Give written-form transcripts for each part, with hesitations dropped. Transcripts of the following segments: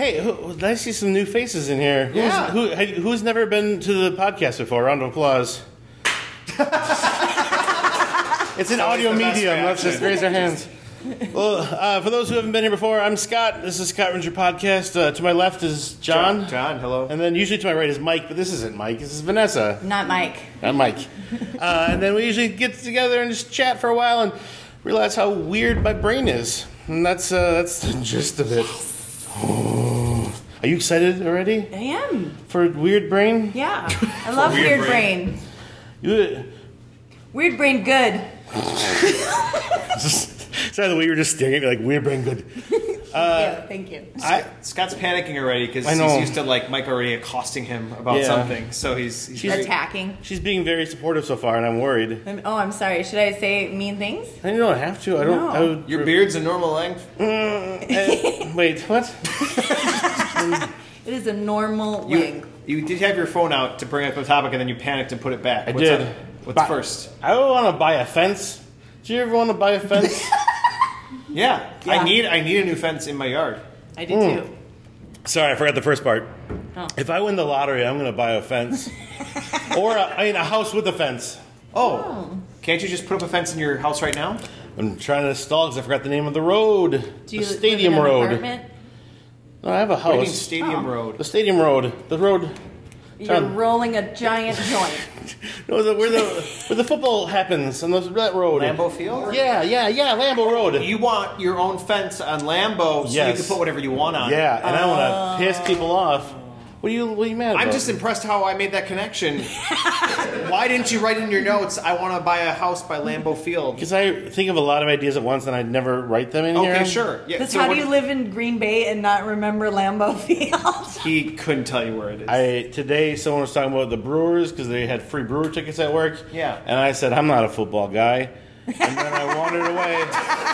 Hey, I see some new faces in here. Who's never been to the podcast before? Round of applause. It's an audio medium. Let's just raise our hands. Well, for those who haven't been here before, I'm Scott. This is Scott Ranger Podcast. To my left is John. John, hello. And then usually to my right is Mike, but this isn't Mike. This is Vanessa. Not Mike. Not Mike. And then we usually get together and just chat for a while and realize how weird my brain is. And that's the gist of it. Oh. Are you excited already? I am. For Weird Brain? Yeah. I love Weird Brain. Weird Brain good. Sorry, the way you were just staring at me like, Weird Brain good. Thank you. Scott's panicking already because he's used to Mike already accosting him about something. So he's attacking. She's being very supportive so far, and I'm worried. I'm sorry. Should I say mean things? I don't have to. I don't. No. Your beard's a normal length. Wait, what? It is a normal length. You did have your phone out to bring up a topic, and then you panicked and put it back. I did. What's first? I want to buy a fence. Do you ever want to buy a fence? Yeah. I need a new fence in my yard. I do too. Sorry, I forgot the first part. Oh. If I win the lottery, I'm going to buy a fence. Or a house with a fence. Oh. Can't you just put up a fence in your house right now? I'm trying to stall because I forgot the name of the road. Do you the Stadium live in an Road. apartment? No, I have a house. What do you mean Stadium Road? The Stadium Road. The road. You're rolling a giant joint. No, where the football happens on that road. Lambeau Field? Yeah, Lambeau Road. You want your own fence on Lambeau so you can put whatever you want on it. Yeah, and I want to piss people off. What are you mad about? I'm just impressed how I made that connection. Why didn't you write in your notes, I want to buy a house by Lambeau Field? Because I think of a lot of ideas at once and I'd never write them in here. Okay, sure. Yeah, Because how do you live in Green Bay and not remember Lambeau Field? He couldn't tell you where it is. Today someone was talking about the Brewers because they had free Brewer tickets at work. Yeah. And I said, I'm not a football guy. And then I wandered away.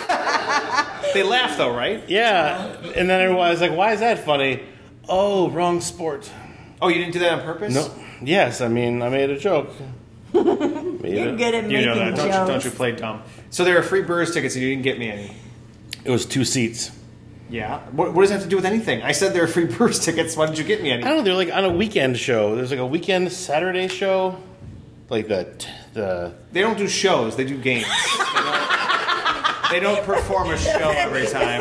They laugh though, right? Yeah. And then I was like, why is that funny? Oh, wrong sport. Oh, you didn't do that on purpose? No. Yes, I mean, I made a joke. You're good at making know that, jokes. don't you play dumb. So there are free Brewers tickets and you didn't get me any. It was 2 seats. Yeah? What does that have to do with anything? I said there are free Brewers tickets. Why did you get me any? I don't know. They're like on a weekend show. There's like a weekend Saturday show. Like the... They don't do shows. They do games. They don't perform a show every time.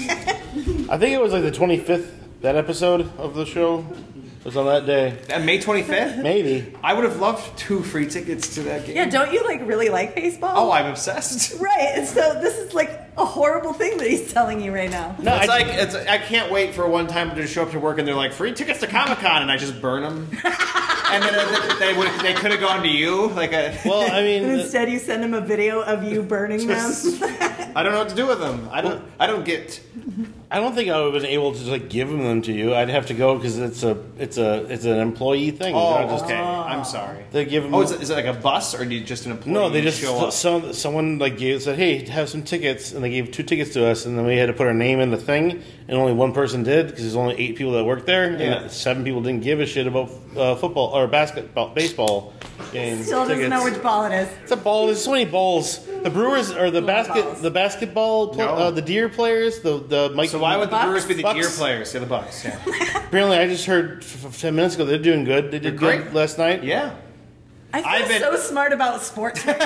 I think it was like the 25th, that episode of the show. It was on that day. May 25th? Maybe. I would have loved 2 free tickets to that game. Yeah, don't you really like baseball? Oh, I'm obsessed. Right, and so this is like a horrible thing that he's telling you right now. No, I can't wait for one time to show up to work and they're like, free tickets to Comic-Con, and I just burn them. And then they could have gone to you. Well, I mean... And instead you send him a video of you burning them. I don't know what to do with them. I don't get... I don't think I would have been able to just give them to you. I'd have to go because it's an employee thing. Oh, okay. I'm sorry. They give them. Oh, is it like a bus or do you just an employee? No, they just show up? someone said, "Hey, have some tickets," and they gave 2 tickets to us, and then we had to put our name in the thing, and only one person did because there's only 8 people that work there, and 7 people didn't give a shit about football or baseball games. Still doesn't know which ball it is. It's a ball. There's so many balls. The Brewers or the basketball, the Deer players, the Mike. So why would the Brewers be the Bucks? Deer players? Yeah, the Bucks. Yeah. Apparently, I just heard 10 minutes ago they're doing good. They did great. good last night. Yeah. I feel so smart about sports right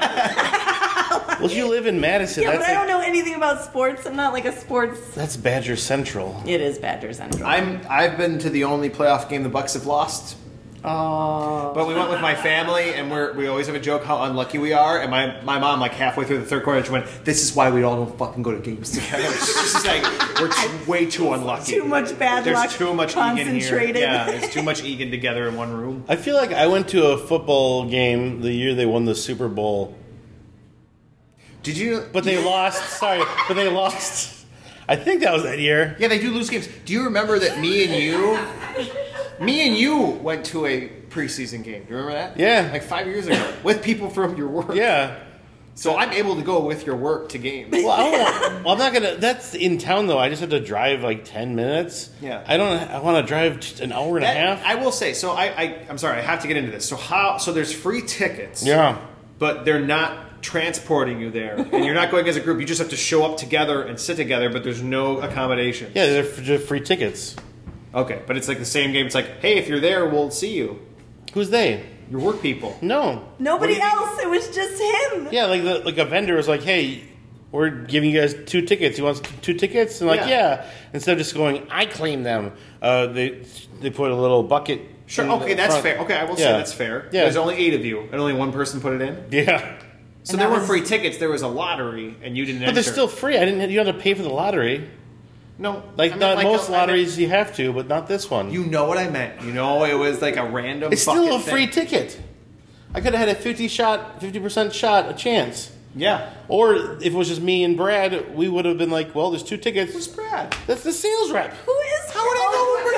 now. Well, you live in Madison. Yeah, but I don't know anything about sports. I'm not like a sports... That's Badger Central. It is Badger Central. I've been to the only playoff game the Bucks have lost. Oh. But we went with my family, and we always have a joke how unlucky we are. And my mom, halfway through the third quarter, she went, "This is why we all don't fucking go to games together." She's just like, we're way too unlucky. Too much bad luck. There's too much Egan here. Yeah, there's too much Egan together in one room. I feel like I went to a football game the year they won the Super Bowl. Did you? But they lost. Sorry, but they lost. I think that was that year. Yeah, they do lose games. Do you remember that me and you went to a preseason game? Do you remember that? Yeah. Like 5 years ago. With people from your work. Yeah. So I'm able to go with your work to games. Well, I'm not gonna. That's in town though. I just have to drive like 10 minutes. Yeah. I want to drive an hour and a half. I will say. So I'm sorry. I have to get into this. So there's free tickets. Yeah. But they're not transporting you there, and you're not going as a group. You just have to show up together and sit together, but there's no accommodation. Yeah, they're just free tickets. Okay, but it's like the same game. It's like, hey, if you're there, we'll see you. Who's they? Your work people. No. Nobody else. It was just him. Yeah, like a vendor was like, hey, we're giving you guys 2 tickets. You want 2 tickets? And yeah. Instead of just going, I claim them, they put a little bucket. Sure. Okay, that's fair. Okay, I will say that's fair. Yeah. There's only 8 of you, and only one person put it in. Yeah. So there weren't free tickets. There was a lottery, and you didn't. But they're still free. You don't have to pay for the lottery. No, most lotteries you have to, but not this one. You know what I meant. You know, it was like a random. It's still a free ticket. I could have had a 50% shot, a chance. Yeah. Or if it was just me and Brad, we would have been like, well, there's 2 tickets. Who's Brad? That's the sales rep. Who is? How would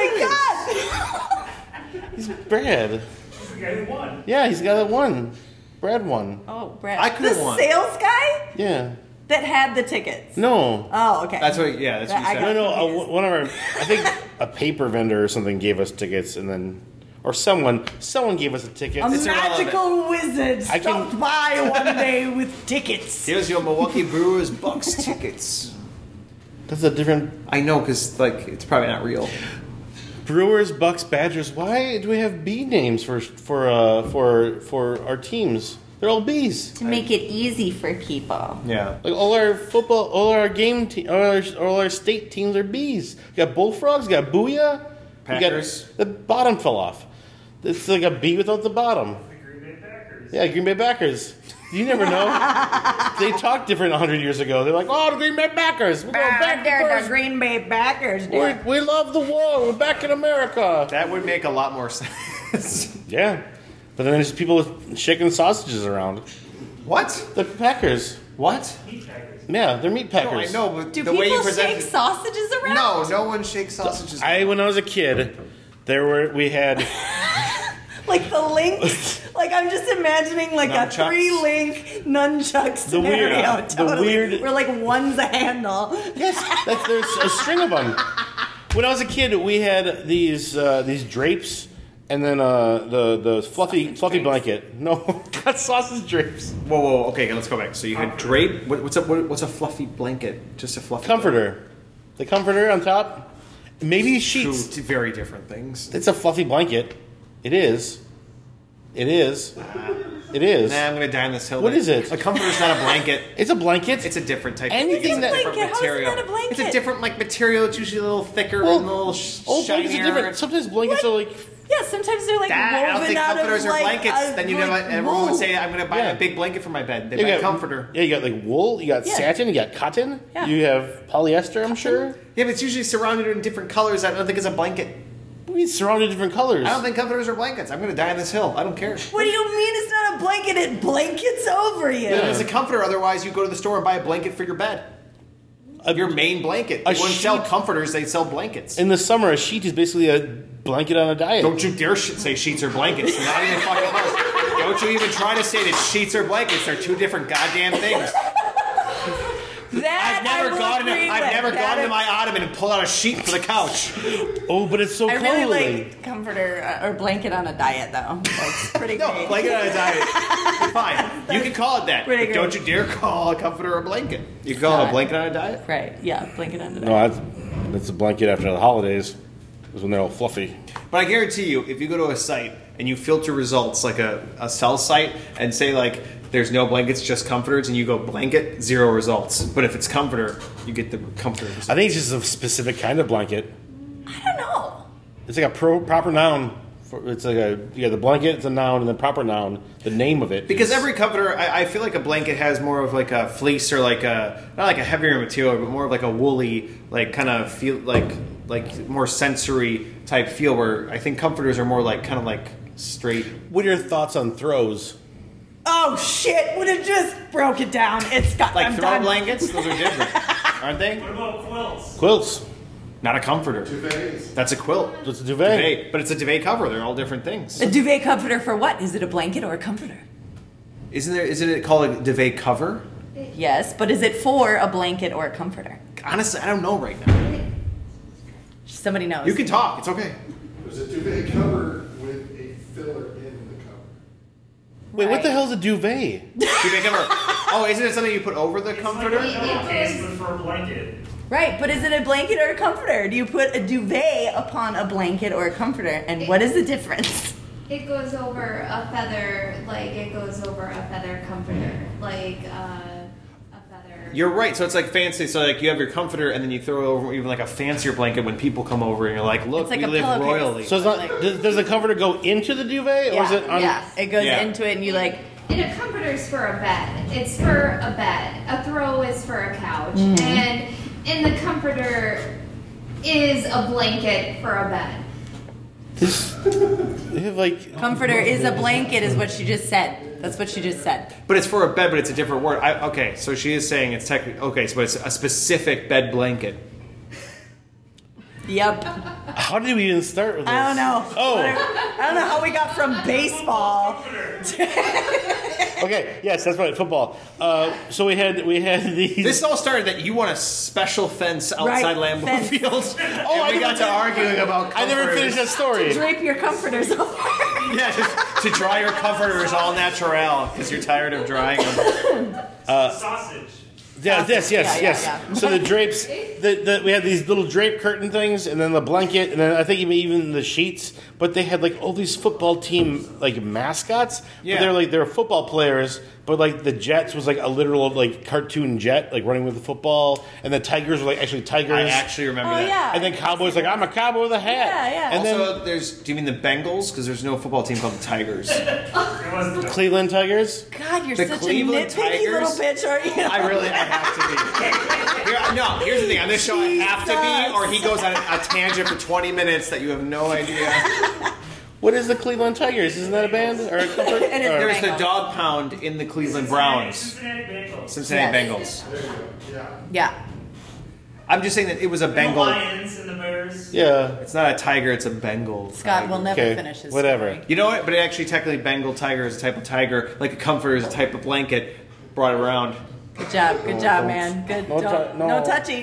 I know who Brad is? He's Brad. He's the guy who won. Yeah, he's the guy that won. Brad won. Oh, Brad. I could have won. The sales guy Yeah. that had the tickets. No. Oh, okay. That's what. Yeah, that's what you said. No. One of our, I think a paper vendor or something gave us tickets, and then, or someone gave us a ticket. A magical wizard stopped by one day with tickets. Here's your Milwaukee Brewers Bucks tickets. That's a different. I know, because it's probably not real. Brewers, Bucks, Badgers. Why do we have B names for our teams? They're all B's. To make it easy for people. Yeah. Like all our football, all our all our state teams are B's. You got Bullfrogs, you got Booyah. Packers. The bottom fell off. It's like a B without the bottom. The Green Bay Packers. Yeah, Green Bay Packers. You never know. They talked different 100 years ago. They're like, oh, the Green Bay Packers. We're going back They're the Green Bay Packers. We love the war. We're back in America. That would make a lot more sense. Yeah. But then there's people with chicken sausages around. What? The Packers. What? Meat Packers. Yeah, they're meat packers. No, I know, but Do the way you people present shake sausages around? No one shakes sausages. When I was a kid, we had like the links. Like I'm just imagining like Nunchucks. a 3-link nunchuck scenario. Where like one's a handle. yes, there's a string of them. When I was a kid, we had these drapes, and then the fluffy blanket. No, not sausage drapes. Whoa. Okay, let's go back. So you had drape. What's a fluffy blanket? Just a fluffy Comforter. blanket. The comforter on top. Maybe sheets. Two very different things. It's a fluffy blanket. It is. Nah, I'm gonna die on this hill. What is it? A comforter's not a blanket. It's a blanket. It's a different type Anything of thing. It's a that- different How is material. that a blanket? It's a different material. It's usually a little thicker Well, and a little blankets are shinier. different. Sometimes blankets are like. Yeah, sometimes they're like I don't woven think out comforters of are like blankets. Then everyone would wool. say, "I'm going to buy Yeah. a big blanket for my bed." They You buy a got comforter. Yeah, you got like wool. You got Yeah. satin. You got cotton. Yeah. You have polyester. I'm sure. Yeah, but it's usually surrounded in different colors. I don't think it's a blanket. We surrounded different colors. I don't think comforters are blankets. I'm going to die on this hill. I don't care. What do you mean it's not a blanket? It blankets over you. It's a comforter. Otherwise, you go to the store and buy a blanket for your bed. Your main blanket. They wouldn't sell comforters. They sell blankets. In the summer, a sheet is basically a blanket on a diet. Don't you dare say sheets are blankets. Not even fucking close. Don't you even try to say that sheets are blankets. They're two different goddamn things. That I've never gone into my ottoman and pulled out a sheet for the couch. Oh, but it's so I cuddly. really like comforter or blanket on a diet though. That's pretty No, great. blanket on a diet. Fine. You can call it that. Pretty But don't you dare call a comforter a blanket. You can call it a blanket on a diet? Right? Yeah, blanket on a diet. No, that's a blanket after the holidays. Is when they're all fluffy. But I guarantee you, if you go to a site and you filter results like a sell site and say like there's no blankets, just comforters, and you go blanket, 0 results. But if it's comforter, you get the comforter results. I think it's just a specific kind of blanket. I don't know. It's like a proper noun. It's like the blanket. It's a noun, and the proper noun, the name of it. Because every comforter, I feel like a blanket has more of like a fleece or like not like a heavier material, but more of like a woolly, like kind of feel like more sensory type feel. Where I think comforters are more like kind of like straight. What are your thoughts on throws? Oh shit! Would have just broke it down. It's got Like I'm throw done. blankets, those are different, aren't they? What about quilts? Quilts. Not a comforter. That's a quilt. It's a duvet. But it's a duvet cover. They're all different things. A duvet comforter for what? Is it a blanket or a comforter? Isn't it called a duvet cover? Yes, but is it for a blanket or a comforter? Honestly, I don't know right now. Somebody knows. You can talk. It's okay. There's a duvet cover with a filler in the cover. Wait, what the hell is a duvet? Duvet cover. Oh, isn't it something you put over the It's comforter? like a pillowcase, but for a blanket. Right, but is it a blanket or a comforter? Do you put a duvet upon a blanket or a comforter? And what is the difference? It goes over a feather, like it goes over a feather comforter, like a feather. You're right. So it's like fancy. So like you have your comforter, and then you throw over even like a fancier blanket when people come over, and you're like, "Look, It's like we a live pillowcase. royally." So it's not. Does the comforter go into the duvet, or is it on? Yeah, it goes Yeah. into it, and you like. And a comforter's for a bed. It's for a bed. A throw is for a couch. And the comforter is a blanket for a bed. They have like. Comforter is a blanket, is what she just said. That's what she just said. But it's for a bed, but it's a different word. Okay, so she is saying it's technically okay. So it's a specific bed blanket. Yep. How did we even start with this? I don't know. Oh. I don't know how we got from baseball. Okay. Yes, that's right. Football. So we had these. This all started that you want a special fence outside Right, Lambeau fence. Field. I and we got never to arguing about I never comforters. finished that story. Drape your comforters over. Yeah, to dry your comforters all natural because you're tired of drying them. Sausage. Yeah, yes. Yeah. So the drapes, we had these little drape curtain things, and then the blanket, and then I think even the sheets. But they had like all these football team like mascots. Yeah. But they're football players. But like the Jets was like a literal like cartoon jet like running with the football, and the Tigers were like actually tigers. I actually remember Oh that. yeah. And then Cowboys like I'm a cowboy with a hat. Yeah. And then Also, do you mean the Bengals? Because there's no football team called the Tigers. It was the Cleveland Tigers. God, you're The such Cleveland a nitpicky Tigers? little bitch, aren't you? I have to be. Here's the thing. On this show, I have to be, or he goes on a tangent for 20 minutes that you have no idea. What is the Cleveland Tigers? Isn't that a band or a comfort? It is. Or- There's the Bengals. dog pound in the Cleveland Browns. Cincinnati Bengals. Cincinnati Yes. Bengals. Yeah. I'm just saying that it was a The Bengal. Lions and the Bears. Yeah. It's not a tiger, it's a Bengal. Scott tiger. will never Okay, finish his whatever. story. You know what? But it actually, technically, Bengal tiger is a type of tiger. Like a comforter is a type of blanket. Brought it around. Good job, man. Good. No Don't- tou- no. no touchy.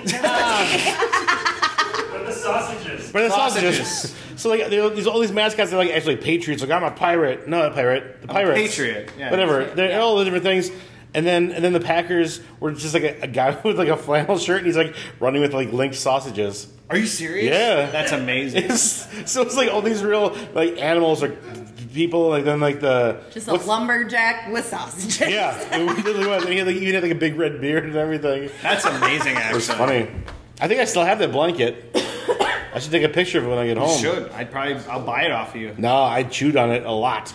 But the sausages. But it's Sausages. sausages. So like there's all these mascots that are like actually patriots. Like I'm a pirate. No, a pirate. The I'm a pirates. patriot, yeah. Whatever. They're all the different things. And then the Packers were just like a guy with like a flannel shirt, and he's like running with like linked sausages. Are you serious? Yeah. That's amazing. So it's like all these real like animals or people. Like then like the Just a what's- lumberjack with sausages. Yeah, it really was. And he had like, even had like a big red beard and everything. That's amazing, It was actually. funny. I think I still have that blanket. I should take a picture of it when I get You home. should. I'll buy it off of you. No, I chewed on it a lot.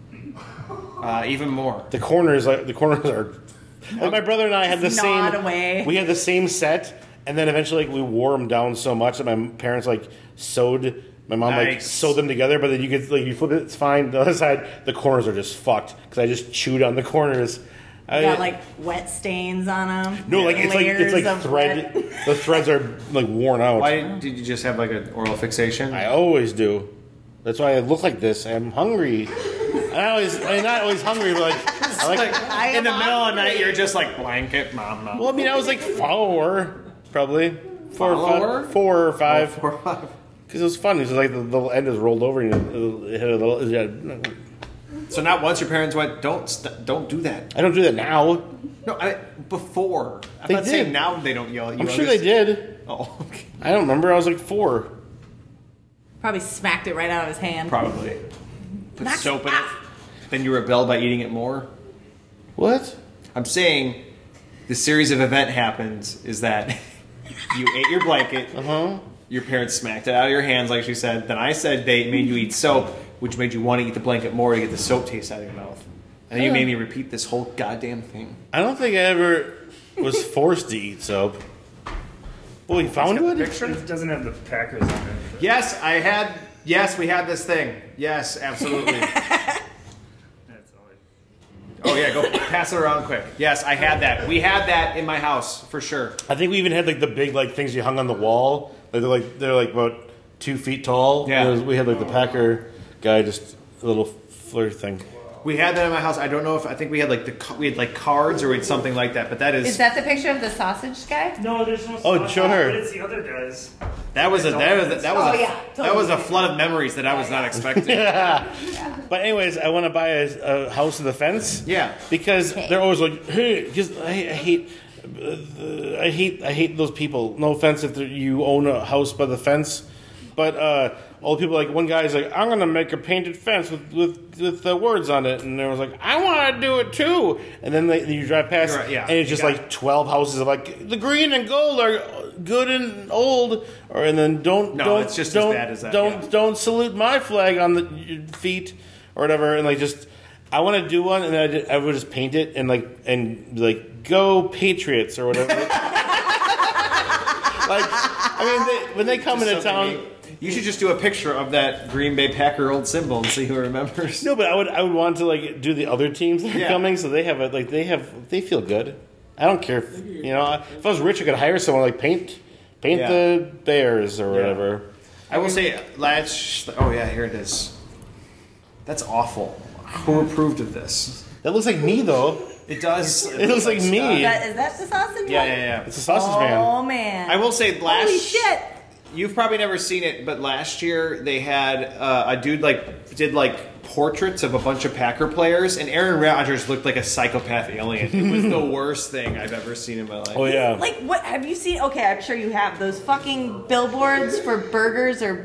Even more. The corners are. Like my brother and I had the Gnawed same. away. We had the same set, and then eventually like, we wore them down so much that my parents like sewed. My mom like Nice. sewed them together, but then you could like you flip it, it's fine. The other side, the corners are just fucked because I just chewed on the corners. Got like wet stains on them. no, like it's Layers like of thread. wet- The threads are like worn out. Why did you just have like an oral fixation? I always do. That's why I look like this. I'm hungry. I'm not always hungry, but like I like. I In the am middle of the night, hungry. you're just like blanket, mama. Well, I mean, I was like 4, probably 4 or Follower? 5. 4 or 5. 4 or 5. Because it was fun. It was like the end is rolled over and it hit a little. Yeah. So not once your parents went, don't do that. I don't do that now. No, before. I'm They not saying did. now they don't yell at you. I'm sure they did. Oh, okay. I don't remember. I was like 4. Probably smacked it right out of his hand. Probably. Put Knock soap it in it. off. Then you rebel by eating it more. What? I'm saying the series of event happens is that you ate your blanket. Your parents smacked it out of your hands, like she said. Then I said they made you eat soap, which made you want to eat the blanket more to get the soap taste out of your mouth. And then you made me repeat this whole goddamn thing. I don't think I ever was forced to eat soap. Well, we found it? It doesn't have the Packers on it. Yes, Yes, we had this thing. Yes, absolutely. That's all Oh yeah, go pass it around quick. Yes, I had that. We had that in my house for sure. I think we even had like the big like things you hung on the wall. They're like about 2 feet tall. Yeah. We had like the Packer guy, just a little flirt thing. We had that in my house. I don't know if I think we had like cards or we had something like that. But that is Is that the picture of the sausage guy? No, there's no Oh, sausage, show her. But it's the other guys. That was a totally. flood of memories that I was not expecting. But anyways, I want to buy a house with a fence. Yeah. Because Okay. they're always like, hey, because I hate those people. No offense if you own a house by the fence, but all the people like one guy's like, I'm gonna make a painted fence with the words on it, and there was like, I want to do it too, and then you drive past, You're right, yeah. and it's just like 12 houses of like the green and gold are good and old, and then don't it's just as bad as that, don't salute my flag on your feet or whatever, and like just. I want to do one, and I would just paint it and be like go Patriots or whatever. When they come into town, You should just do a picture of that Green Bay Packer old symbol and see who remembers. no, but I would want to like do the other teams that are coming, so they have they feel good. I don't care if if I was rich, I could hire someone like paint the Bears or whatever. I will say, oh yeah, here it is. That's awful. Who approved of this? That looks like me though. It does. It looks like me. Is that the sausage? Yeah. It's a sausage man. Oh man! I will say, Holy shit! You've probably never seen it, but last year they had a dude did portraits of a bunch of Packer players, and Aaron Rodgers looked like a psychopath alien. It was the worst thing I've ever seen in my life. Oh yeah. Like what have you seen? Okay, I'm sure you have those fucking billboards for burgers or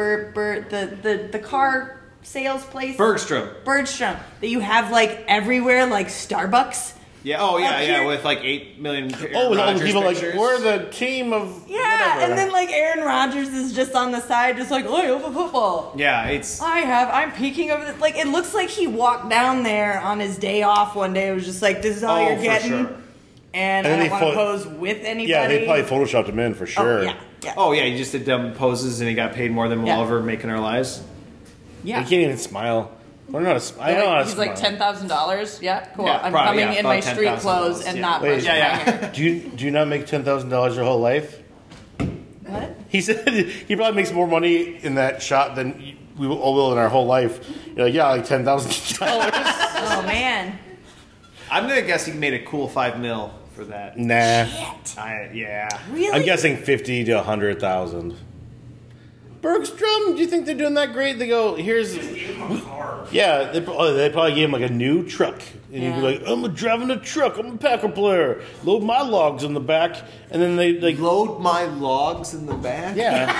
the car sales place. Bergstrom. That you have like everywhere, like Starbucks. Yeah. Oh yeah. Up here. With like 8 million. With all the Rodgers people pictures. like we're the team of Yeah, whatever. and then like Aaron Rodgers is just on the side, just like, oh, over football. Yeah, it's. I'm peeking over the, like, it looks like he walked down there on his day off one day. It was just like, this is all you're for getting. sure. And And I then don't they want to pose with anybody. yeah, they probably photoshopped him in for sure. Oh, yeah. Oh yeah, he just did dumb poses and he got paid more than we'll Yeah. ever make in our lives. Yeah. He can't even smile. I don't know how to smile. I don't know how to He's smile. like $10,000. Yeah, cool. Yeah, I'm probably, coming yeah, in my about street $10,000, clothes and yeah. not Wait, brushing my hair. Do you not make $10,000 your whole life? What? He said he probably makes more money in that shot than we all will in our whole life. You're like, yeah, like $10,000. Oh, man. I'm gonna guess he made a cool $5 million for that. Nah, Yeah. Really? I'm guessing 50 to 100,000. Bergstrom, do you think they're doing that great? They go, here's, yeah, they probably gave him like a new truck, and he'd be like, I'm driving a truck, I'm a Packer player, load my logs in the back, and then they like, Load my logs in the back. yeah.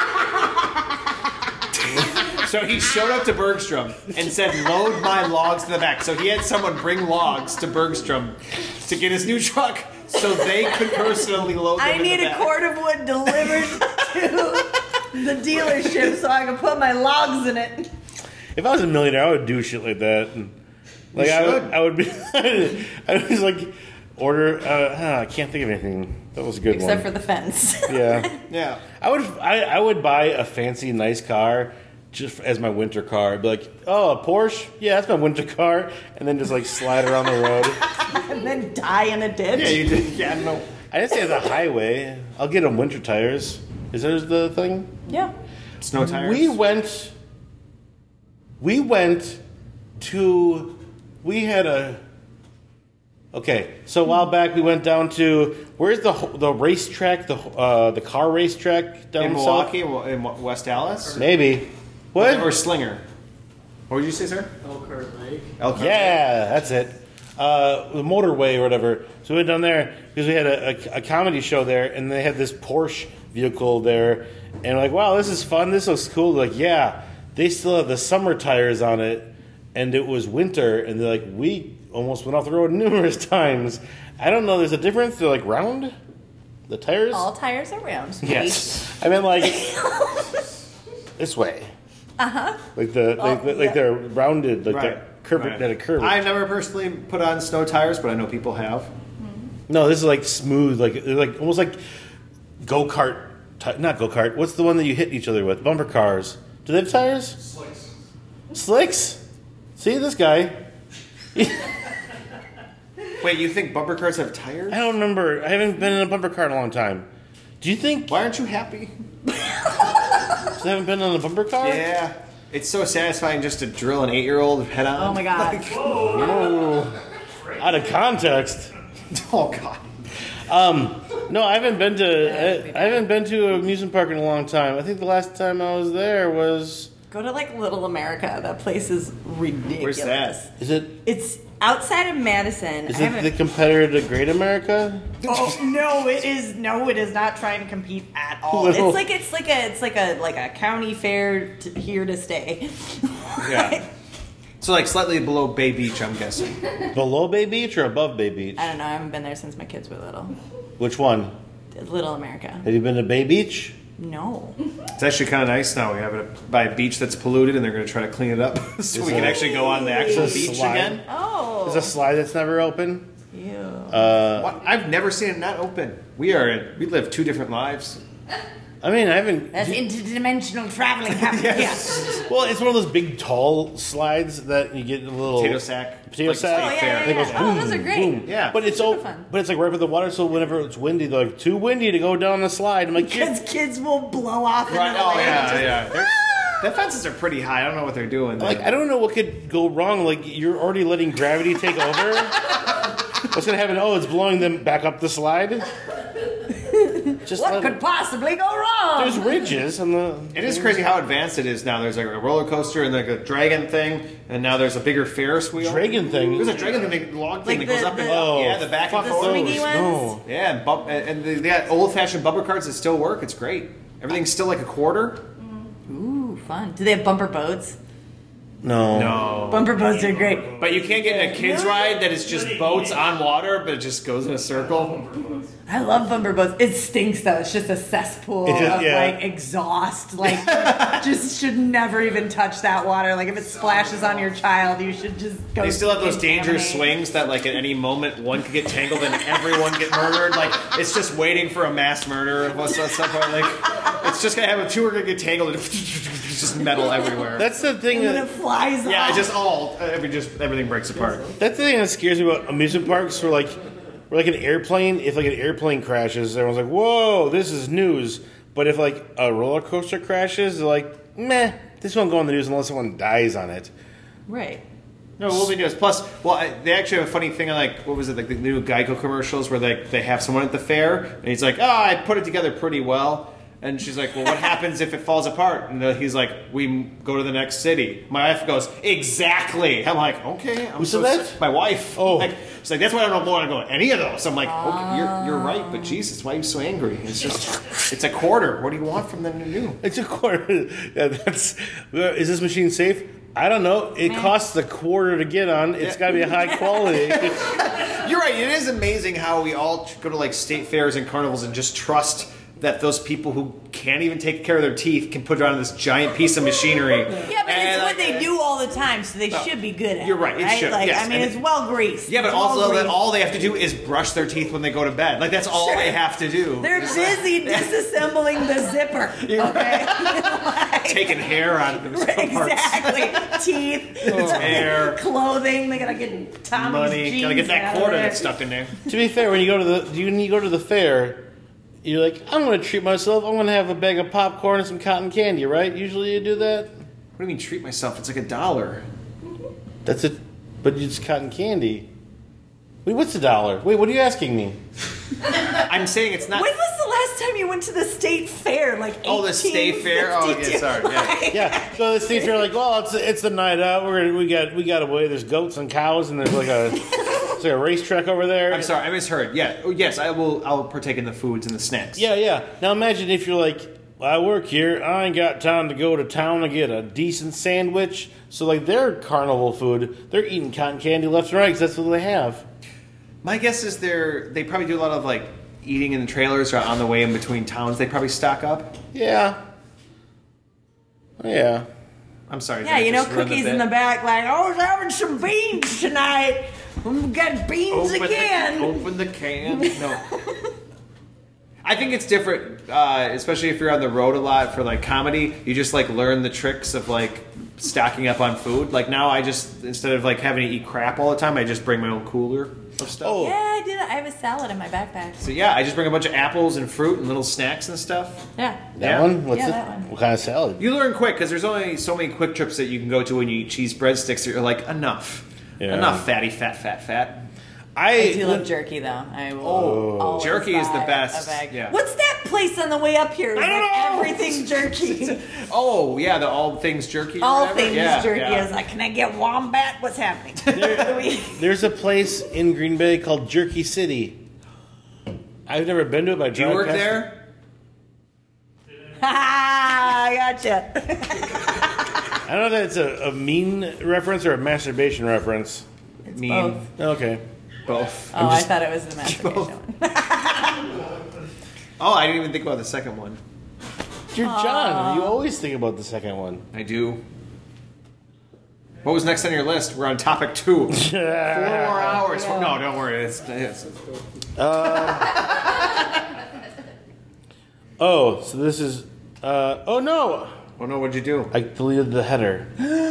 So he showed up to Bergstrom and said, "Load my logs in the back." So he had someone bring logs to Bergstrom to get his new truck, so they could personally load them I in the need a back. cord of wood delivered to the dealership so I can put my logs in it. If I was a millionaire, I would do shit like that. And, like I would be, I would just like order. I can't think of anything. That was a good Except one. for the fence. Yeah, Yeah. I would buy a fancy, nice car just as my winter car. I'd be like, oh, a Porsche? Yeah, that's my winter car. And then just like slide around the road. And then die in a ditch. Yeah, you did. Yeah, no. I didn't say it's a highway. I'll get them winter tires. Is that the thing? Yeah. Snow tires. We had a. Okay, so a while back we went down to where's the racetrack, the car racetrack down in south? Milwaukee, in West Dallas, Maybe. What? or Slinger. What did you say, sir? Elkhart Lake. Elkhart. Yeah, that's it. The motorway or whatever. So we went down there because we had a comedy show there, and they had this Porsche vehicle there, and we're like, wow, this is fun. This looks cool. They're like, yeah, they still have the summer tires on it, and it was winter, and they're like, we almost went off the road numerous times. I don't know. There's a difference. They're like round, the tires. All tires are round. Yes, I meant like this way. Like they're rounded, like they're curved at a curve. I've never personally put on snow tires, but I know people have. No, this is like smooth, like almost like go-kart. Not go-kart. What's the one that you hit each other with? Bumper cars. Do they have tires? Slicks. Slicks. See this guy. Wait, you think bumper cars have tires? I don't remember. I haven't been in a bumper car in a long time. Do you think? Why aren't you happy? You haven't been in a bumper car? Yeah. It's so satisfying just to drill an 8-year-old head on. Oh my god. Whoa. Out of context. Oh god. No, I haven't been to. I haven't been to an amusement park in a long time. I think the last time I was there was. Go to like Little America. That place is ridiculous. Where's that? Is it? It's outside of Madison. Is I it haven't- the competitor to Great America? Oh no, it is. No, it is not trying to compete at all. Little- It's like a county fair here to stay. Yeah. So like slightly below Bay Beach, I'm guessing. Below Bay Beach or above Bay Beach? I don't know. I haven't been there since my kids were little. Which one? Little America. Have you been to Bay Beach? No. It's actually kind of nice now. We have it by a beach that's polluted, and they're going to try to clean it up so we can actually go on the actual Is it a beach slide? again. Oh. There's a slide that's never open. Ew. What? I've never seen it not open. We live two different lives. I mean, I haven't. That's interdimensional traveling happening. Yes. Well, it's one of those big, tall slides that you get a little Potato sack. Potato Like sack. Oh, yeah, Fair. yeah, And it yeah. goes Oh, boom, those are great. boom. Yeah. But it's Super fun. but it's like right by the water. So whenever it's windy, they're like too windy to go down the slide. I'm like, Because kids will blow off. Right. into the Oh lake. yeah, yeah. The fences are pretty high. I don't know what they're doing. like I don't know what could go wrong. Like you're already letting gravity take over. What's gonna happen? Oh, it's blowing them back up the slide. Just What let could it- possibly go wrong? There's ridges on the. It is crazy how advanced it is now. There's like a roller coaster and like a dragon thing, and now there's a bigger Ferris wheel. Dragon thing? There's a dragon thing, log thing Like that goes the- up and the- up. Oh, Yeah, the back and the forth. swingy ones? No. Yeah, and they got old-fashioned bumper cars that still work. It's great. Everything's still like a quarter. Ooh, fun. Do they have bumper boats? No. No. Bumper boats are great. But you can't get in a kids ride that is just boats on water, but it just goes in a circle. I love bumper boats. It stinks though. It's just a cesspool It's just- of yeah. like exhaust. Like, just should never even touch that water. Like, if it splashes on your child, you should just go. They still have those dangerous contaminate. swings that, like, at any moment one could get tangled and everyone get murdered. Like, it's just waiting for a mass murder. And what's at some point, like, it's just gonna happen. Two are gonna get tangled and just metal everywhere. That's the thing And then that. it flies Yeah, off. it just all everything breaks apart. That's the thing that scares me about amusement parks. Where like an airplane, if like an airplane crashes, everyone's like, "Whoa, this is news." But if like a roller coaster crashes, they're like, "Meh, this won't go on the news unless someone dies on it." Right. No, we'll be news. Plus, they actually have a funny thing on, like, what was it, like the new Geico commercials where they have someone at the fair and he's like, "Oh, I put it together pretty well." And she's like, "Well, what happens if it falls apart?" And he's like, "We go to the next city." My wife goes, "Exactly." I'm like, "Okay." Who said that? My wife. Oh. Like, she's like, "That's why I don't want to go to any of those." I'm like, "Okay, you're right, but Jesus, why are you so angry? It's just, it's a quarter. What do you want from them to do?" It's a quarter. Yeah, that's. Is this machine safe? I don't know. It costs a quarter to get on. It's got to be a high quality. You're right. It is amazing how we all go to like state fairs and carnivals and just trust that those people who can't even take care of their teeth can put it on this giant piece of machinery. Yeah, but And, it's what like, they do all the time, so they should be good at it. You're right, it should, Like, yes, I mean, and it's well greased. Yeah, but It's well also that greased. all they have to do is brush their teeth when they go to bed. Like that's all Sure. they have to do. They're busy disassembling the zipper. Okay? Like- Taking hair out of those parts. Exactly. Teeth, Hair. clothing. They gotta get Tommy's Money. jeans Gotta get that out of quarter there. that's stuck in there. To be fair, when you go to the fair, you're like, I'm going to treat myself. I'm going to have a bag of popcorn and some cotton candy, right? Usually you do that. What do you mean treat myself? It's like $1. That's it. But it's cotton candy. Wait, what's $1? Wait, what are you asking me? I'm saying it's not. When was the last time you went to the state fair? Like Oh, the state fair? Oh, okay, 1852? sorry, yeah. Like- Yeah. So the states are like, well, it's the night out. We got away. There's goats and cows, and there's like a racetrack over there. I'm sorry, I misheard. Yeah. Oh, yes, I'll partake in the foods and the snacks. Yeah, yeah. Now imagine if you're like, well, I work here. I ain't got time to go to town to get a decent sandwich. So like their carnival food, they're eating cotton candy left and right because that's what they have. My guess is they probably do a lot of like eating in the trailers or on the way in between towns. They probably stock up. Yeah. Yeah. I'm sorry. Yeah, did I you know, just ruin cookies bit? in the back, like, I was having some beans tonight. We got beans again. Open the can. No. I think it's different, especially if you're on the road a lot for like comedy. You just like learn the tricks of like stocking up on food. Like now, I just instead of like having to eat crap all the time, I just bring my own cooler of stuff. Oh. Yeah, I did. I have a salad in my backpack. So yeah, I just bring a bunch of apples and fruit and little snacks and stuff. Yeah. That Yeah. one? What's Yeah, it? that one. What kind of salad? You learn quick because there's only so many quick trips that you can go to when you eat cheese breadsticks that you're like, enough. Yeah. Enough, fatty, fat. I do love jerky though. I will always jerky is the buy best. a bag. Yeah. What's that place on the way up here? It's I don't like know. everything jerky. Oh yeah, the all things jerky. or All whatever? things Yeah, jerky. yeah. I was like, can I get wombat? What's happening? There's a place in Green Bay called Jerky City. I've never been to it, but I Do you drive work past there? I gotcha. I don't know if that's a mean reference or a masturbation reference. It's Mean. both. Okay. Both. Oh, I thought it was the masturbation one. Oh, I didn't even think about the second one. You're John. You always think about the second one. I do. What was next on your list? We're on topic 2. 4 more hours. Yeah. No, don't worry. It's Oh, so this is. Oh no! oh no, what'd you do? I deleted the header.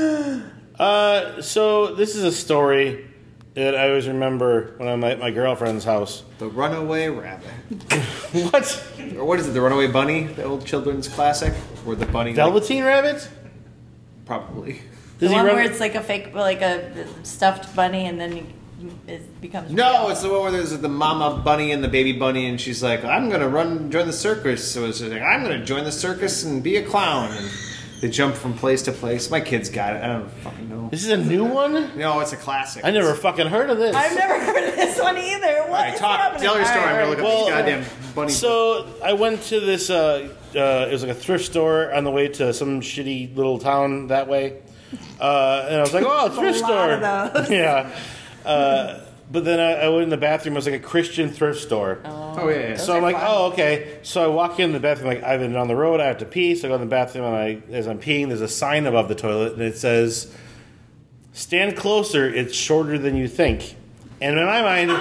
So this is a story that I always remember when I'm at my girlfriend's house. The Runaway Rabbit. What? Or what is it? The Runaway Bunny? The old children's classic? Or the bunny? Velveteen Rabbit? Probably. The Does he one run? where it's like a fake, like a stuffed bunny, and then it becomes No, real. it's the one where there's the mama bunny and the baby bunny, and she's like, "I'm gonna join the circus." So it's like, "I'm gonna join the circus and be a clown." And they jump from place to place. My kids got it. I don't fucking know. This is a new one? No, it's a classic. I never fucking heard of this. I've never heard of this one either. What All right, is talk. happening? Tell your story. I'm gonna look up Well, these goddamn bunny. So I went to this. It was like a thrift store on the way to some shitty little town that way, and I was like, "Oh, a thrift lot store." of those. Yeah. But then I went in the bathroom. It was like a Christian thrift store. oh yeah. So I'm like, oh, okay. So I walk in the bathroom, like, I've been on the road, I have to pee. So I go in the bathroom, and as I'm peeing, there's a sign above the toilet, and it says, "Stand closer, it's shorter than you think." And in my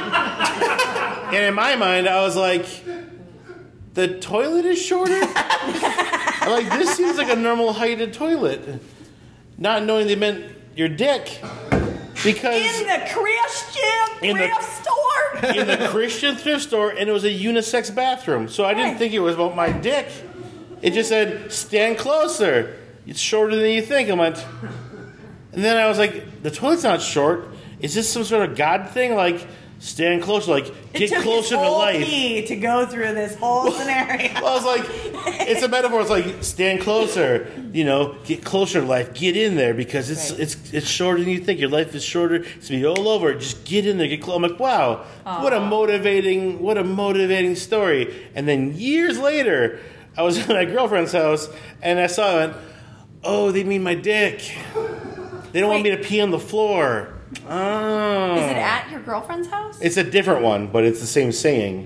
mind, I was like, the toilet is shorter? I'm like, this seems like a normal heighted toilet. Not knowing they meant your dick. Because In the Christian thrift store? in the Christian thrift store, and it was a unisex bathroom. So I didn't Right. think it was about my dick. It just said, "Stand closer. It's shorter than you think." I went, and then I was like, the toilet's not short. Is this some sort of God thing? Like, stand closer, like, It get took closer his to whole life. pee to go through this whole scenario. Well, I was like, it's a metaphor. It's like, stand closer, get closer to life. Get in there because it's shorter than you think. Your life is shorter. It's gonna be all over. Just get in there, get close. I'm like, wow, what a motivating story. And then years later, I was at my girlfriend's house and I saw it. Oh, they mean my dick. They don't want me to pee on the floor. Oh, Is it at your girlfriend's house? It's a different one, but it's the same saying.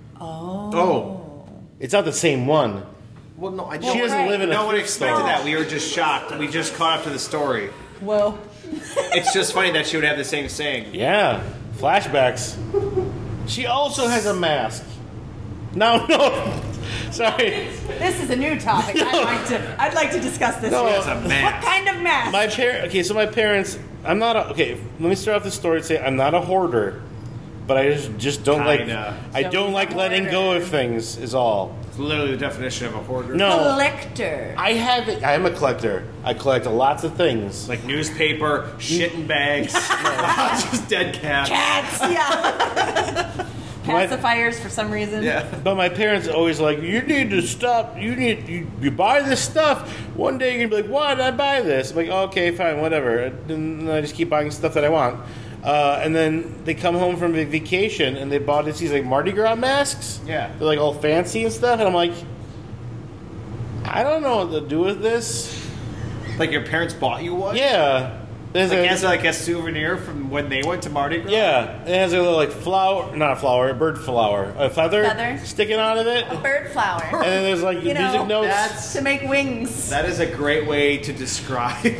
Oh. It's not the same one. Well, no, I She doesn't live in a No one thrift expected store. that. We were just shocked. We just caught up to the story. Whoa. It's just funny that she would have the same saying. Yeah, flashbacks. She also has a mask. No, sorry. This is a new topic. I'd like to discuss this. No, with it's a you. mask. What kind of mask? My parents. I'm not a. Okay, let me start off the story and say I'm not a hoarder, but I just don't Kinda. I don't like letting go of things. Is all. It's literally the definition of a hoarder. No, Collector. I have it. I am a collector. I collect lots of things. Like newspaper, shit in bags, just dead cats. Cats. Yeah. Pacifiers for some reason. Yeah. But my parents always like, you need to stop. You buy this stuff. One day you're gonna be like, why did I buy this? I'm like, okay, fine, whatever. And I just keep buying stuff that I want. And then they come home from a vacation and they bought these like Mardi Gras masks. Yeah. They're like all fancy and stuff. And I'm like, I don't know what to do with this. Like your parents bought you one? Yeah. There's As like a souvenir from when they went to Mardi Gras? yeah, it has a little like flower, not a flower, a bird flower, a feather sticking out of it. Bird flower. And then there's like You know, music notes. that's- to make wings. That is a great way to describe.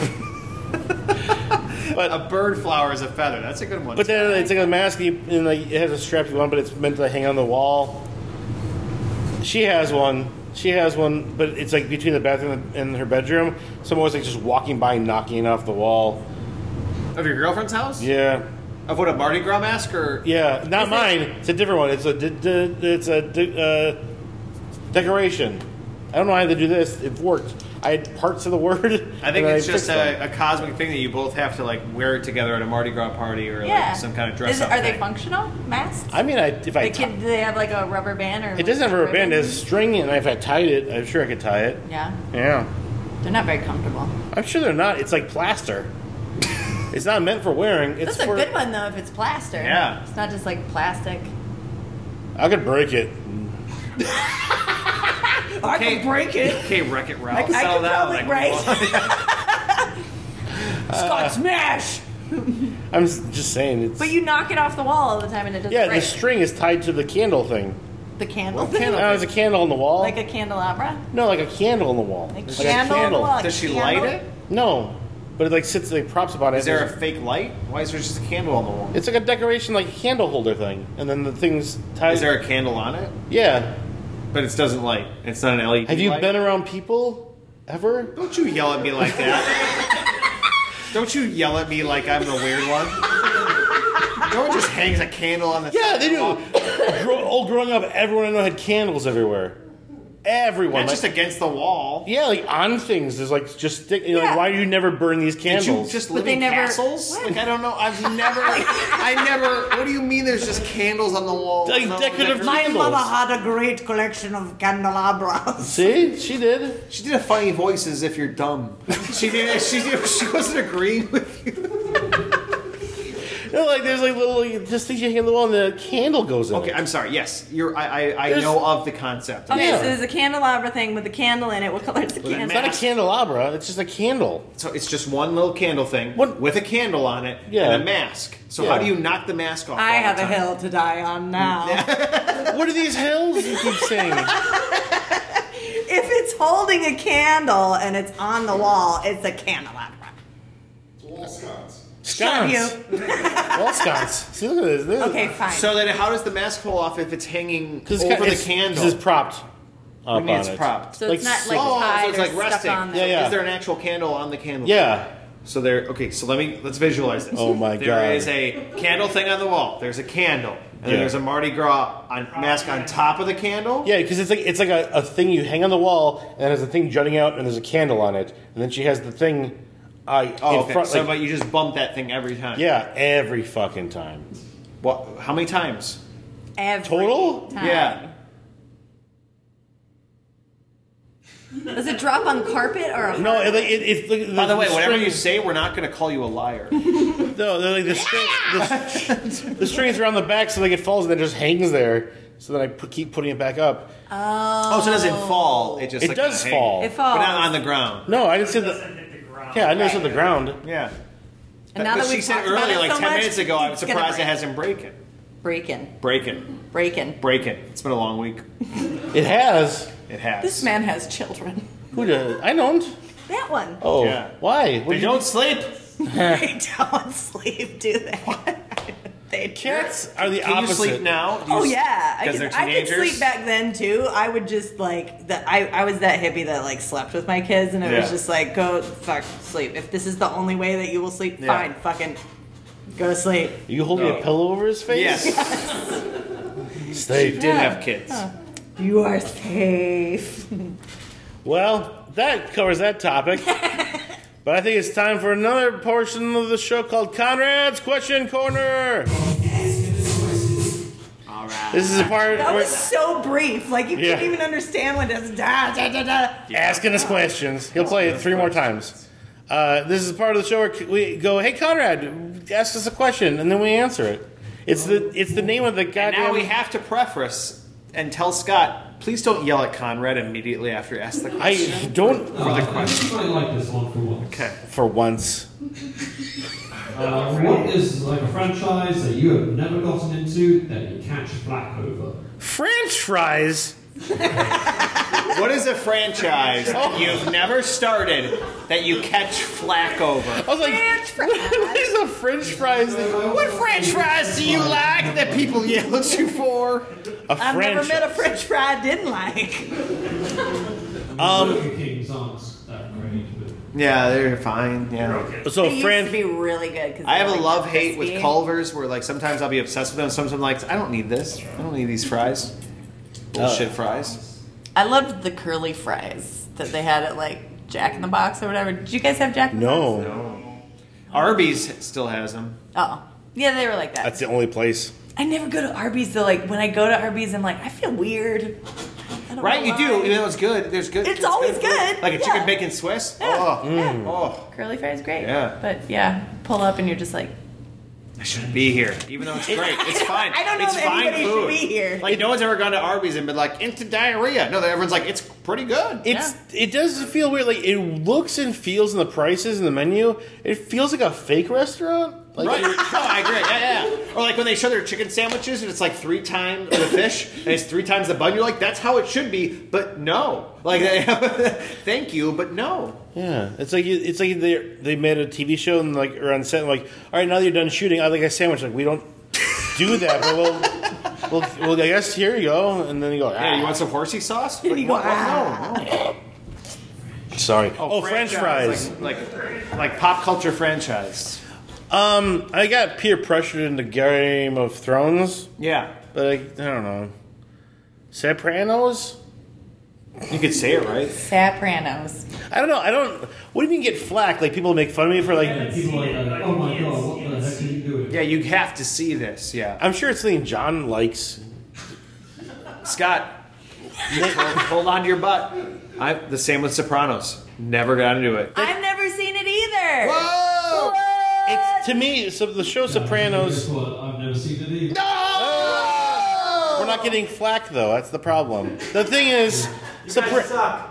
But a bird flower is a feather. That's a good one. But then it's like a mask, and like it has a strap you want, but it's meant to hang on the wall. She has one, but it's like between the bathroom and her bedroom. So I'm always like just walking by, knocking it off the wall. Of your girlfriend's house? Yeah, Of what, a Mardi Gras mask or? yeah, not mine. It's a different one. It's a decoration. I don't know how to do this. It worked. I had parts of the word. I think and it's just fixed them. a cosmic thing that you both have to like wear it together at a Mardi Gras party or like some kind of dress up Are they thing. functional masks? I mean, if I Do they have like a rubber band or? it doesn't have a rubber band. It has a string, and if I tied it, I'm sure I could tie it. Yeah, Yeah. they're not very comfortable. I'm sure they're not. It's like plaster. It's not meant for wearing. It's That's a for. good one though. If it's plaster, Yeah. it's not just like plastic. I could break it. I can break it. Okay, Wreck-It Ralph. I could Settle down. probably Like, break. Scott smash. I'm just saying. It's. But you knock it off the wall all the time and it doesn't Yeah, break. the string is tied to the candle thing. The candle. There's a candle on the wall. Like a candelabra. No, like a candle on the wall. Like a candle on the wall. Does she Candle? light it? No, but it like sits like props up on it. Is there a fake light? Why is there just a candle on the wall? It's like a decoration, like a candle holder thing, and then the thing's tied. Is there a candle on it? Yeah. But it doesn't light. It's not an LED Have you light? been around people ever? Don't you yell at me like that. Don't you yell at me like I'm the weird one. No one just hangs a candle on the Yeah, side they of the do. wall. Growing up, everyone I know had candles everywhere. Everyone. Not just Like, against the wall. yeah, like on things. There's like just stick. You're Yeah. like, why do you never burn these Did candles? you just But live they in never- castles? What? Like, I don't know. I never. What do you mean there's just candles on the wall? Like No, decorative My candles. mother had a great collection of candelabras. See, she did. She did a funny voice as if you're dumb. She did. She wasn't agreeing with you. No, like there's like little just things you hang on the wall, and the candle goes in. Okay, it. I'm sorry. Yes, you're. I There's- know of the concept. Okay, Yeah. so there's a candelabra thing with a candle in it. What color is the With a candle? It's not a candelabra. It's just a candle. So it's just one little candle thing What- with a candle on it Yeah. and a mask. So Yeah. how do you knock the mask off? I all have the a time? hill to die on now. What are these hills you keep saying? If it's holding a candle and it's on the wall, it's a candelabra. It's wall sconce. Sconce. Wall sconce. See, look at this. Okay, fine. So then, how does the mask fall off if it's hanging Because over the candle? It's propped up What do you mean on it's it. propped? so it's like not like oh, tied so it's or like stuck resting. on there. Yeah, yeah. Is there an actual candle on the candle? Yeah. So there. Okay. So let's visualize this. Oh my God. There is a candle thing on the wall. There's a candle, and then Yeah. there's a Mardi Gras mask on top of the candle. Yeah, because it's like a thing you hang on the wall, and there's a thing jutting out, and there's a candle on it, and then she has the thing. Oh, in okay. front, So, like- but you just bump that thing every time. yeah, every fucking time. What? How many times? Every Total? time. Yeah. Does it drop on carpet or a No, it's like By the way, whatever string- you say, we're not going to call you a liar. No, they're like the string. The string's around the back, so like it falls and then just hangs there. So then I keep putting it back up. Oh, so it doesn't fall. It just It like, does kinda fall. It But falls. not on the ground. No, I didn't say Doesn't the. hit the ground. Yeah, I noticed on the ground. Yeah. And now But that she we've said talked about earlier, it like so 10 much, minutes ago, I'm it's gonna surprised it break. hasn't breaking. Breaking. Breaking. It's been a long week. It has. It has. This man has children. Who does? I don't. That one. Oh, Yeah. why? What They did you- don't sleep. They don't sleep, do they? They do. Cats are the Can opposite. you sleep now? Do you Oh s- yeah, I 'cause could, they're I could teenagers? sleep back then too. I would just like that. I was that hippie that like slept with my kids, and it was Yeah. just like go fuck sleep. If this is the only way that you will sleep, Yeah. fine, fucking go to sleep. You holding No. a pillow over his face? Yes. Stay. Did have kids. You are safe. Well, that covers that topic. But I think it's time for another portion of the show called Conrad's Question Corner. All right. This is a part That where was so brief. Like you Yeah. couldn't even understand what it was. Da, da, da, da. asking us questions. He'll play it 3 more times. This is part of the show where we go, "Hey Conrad, ask us a question," and then we answer it. It's the name of the And goddamn. now we have to preface and tell Scott, please don't yell at Conrad immediately after you ask the question. I don't No, I quite like this one for once. Okay. for once. What is like a franchise that you have never gotten into that you catch flack over? French fries. What is a franchise you've never started that you catch flack over? I was like, what is a French fries? What French fries do you like that people yell at you for? A I've never French. met a French fry I didn't like. Burger Kings aren't that great, but Yeah, they're fine. Yeah. Okay. So They used to French. be really good. 'Cause I have they're, a like, love-hate with crispy. Culver's where like sometimes I'll be obsessed with them, sometimes I'm like, I don't need this. I don't need these fries. Bullshit fries. I loved the curly fries that they had at like Jack in the Box or whatever. Did you guys have Jack in the Box? No, Arby's still has them. Oh. Yeah, they were like that. that's the only place. I never go to Arby's though. Like when I go to Arby's, I'm like, I feel weird. I don't Right, know you do. why. Even though it's good, there's good. It's always food. good, Like a yeah. chicken bacon Swiss. Yeah, Oh, yeah. oh, Curly fry is great. Yeah. But yeah, pull up and you're just like, I shouldn't be here. Even though it's great, it's fine. I don't know it's if fine anybody food. should be here. Like no one's ever gone to Arby's and been like into diarrhea. No, everyone's like it's pretty good. It does feel weird. Like it looks and feels in the prices and the menu. It feels like a fake restaurant. Like Right. No, I agree. Yeah. Or like when they show their chicken sandwiches and it's like 3 times the fish and it's 3 times the bun. You're like, that's how it should be, but no. Like, thank you, but no. Yeah, it's like they made a TV show and like or on set and like, all right, now that you're done shooting, I'd like a sandwich. Like we don't do that, but well, I guess here you go, and then you go. Yeah, you want some horsey sauce? you go, No. Sorry. Oh, French fries. Like pop culture franchise. I got peer pressured into Game of Thrones, Yeah. but I don't know. Sopranos? You could say it right. Sopranos. I don't know. What do you mean get flack? Like people make fun of me for like. And people are like, oh my god, what the heck are you doing? Yeah, you have to see this. Yeah. I'm sure it's something John likes. Scott, hold on to your butt. The same with Sopranos. Never got into it. I've never seen it either. Whoa! It's to me. So the show Sopranos. Guess what? I've never seen it either. We're not getting flack though. That's the problem. The thing is, There we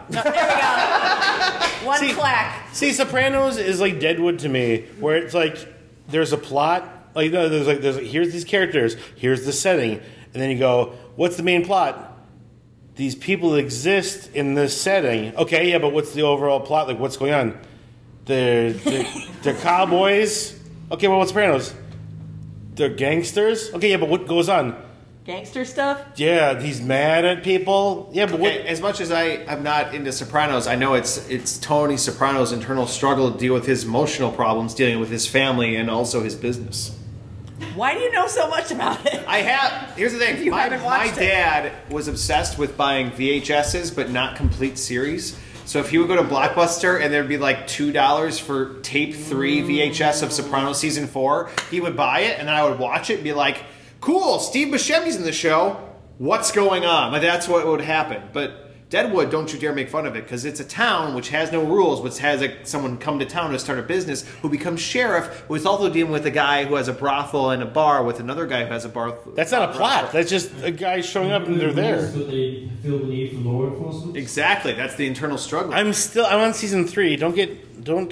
go. One See- plaque. See, Sopranos is like Deadwood to me, where it's like there's a plot. Like no, there's here's these characters, here's the setting, and then you go, what's the main plot? These people exist in this setting. Okay, yeah, but what's the overall plot? Like, what's going on? They're cowboys. Okay, well, what's Sopranos? They're gangsters. Okay, yeah, but what goes on? Gangster stuff? Yeah, he's mad at people. Yeah, but Okay, as much as I'm not into Sopranos, I know it's Tony Soprano's internal struggle to deal with his emotional problems, dealing with his family, and also his business. Why do you know so much about it? I have. Here's the thing. You My haven't watched it. dad was obsessed with buying VHSs, but not complete series. So if he would go to Blockbuster and there'd be like $2 for tape 3 VHS of Sopranos season 4, he would buy it, and then I would watch it and be like, "Cool, Steve Buscemi's in the show. What's going on?" Like that's what would happen. But Deadwood, don't you dare make fun of it, because it's a town which has no rules, which has someone come to town to start a business who becomes sheriff, who is also dealing with a guy who has a brothel and a bar with another guy who has a bar. that's not a plot. That's just a guy showing up and they're there. But they feel the need for law enforcement. Exactly, that's the internal struggle. I'm on season 3. Don't. I didn't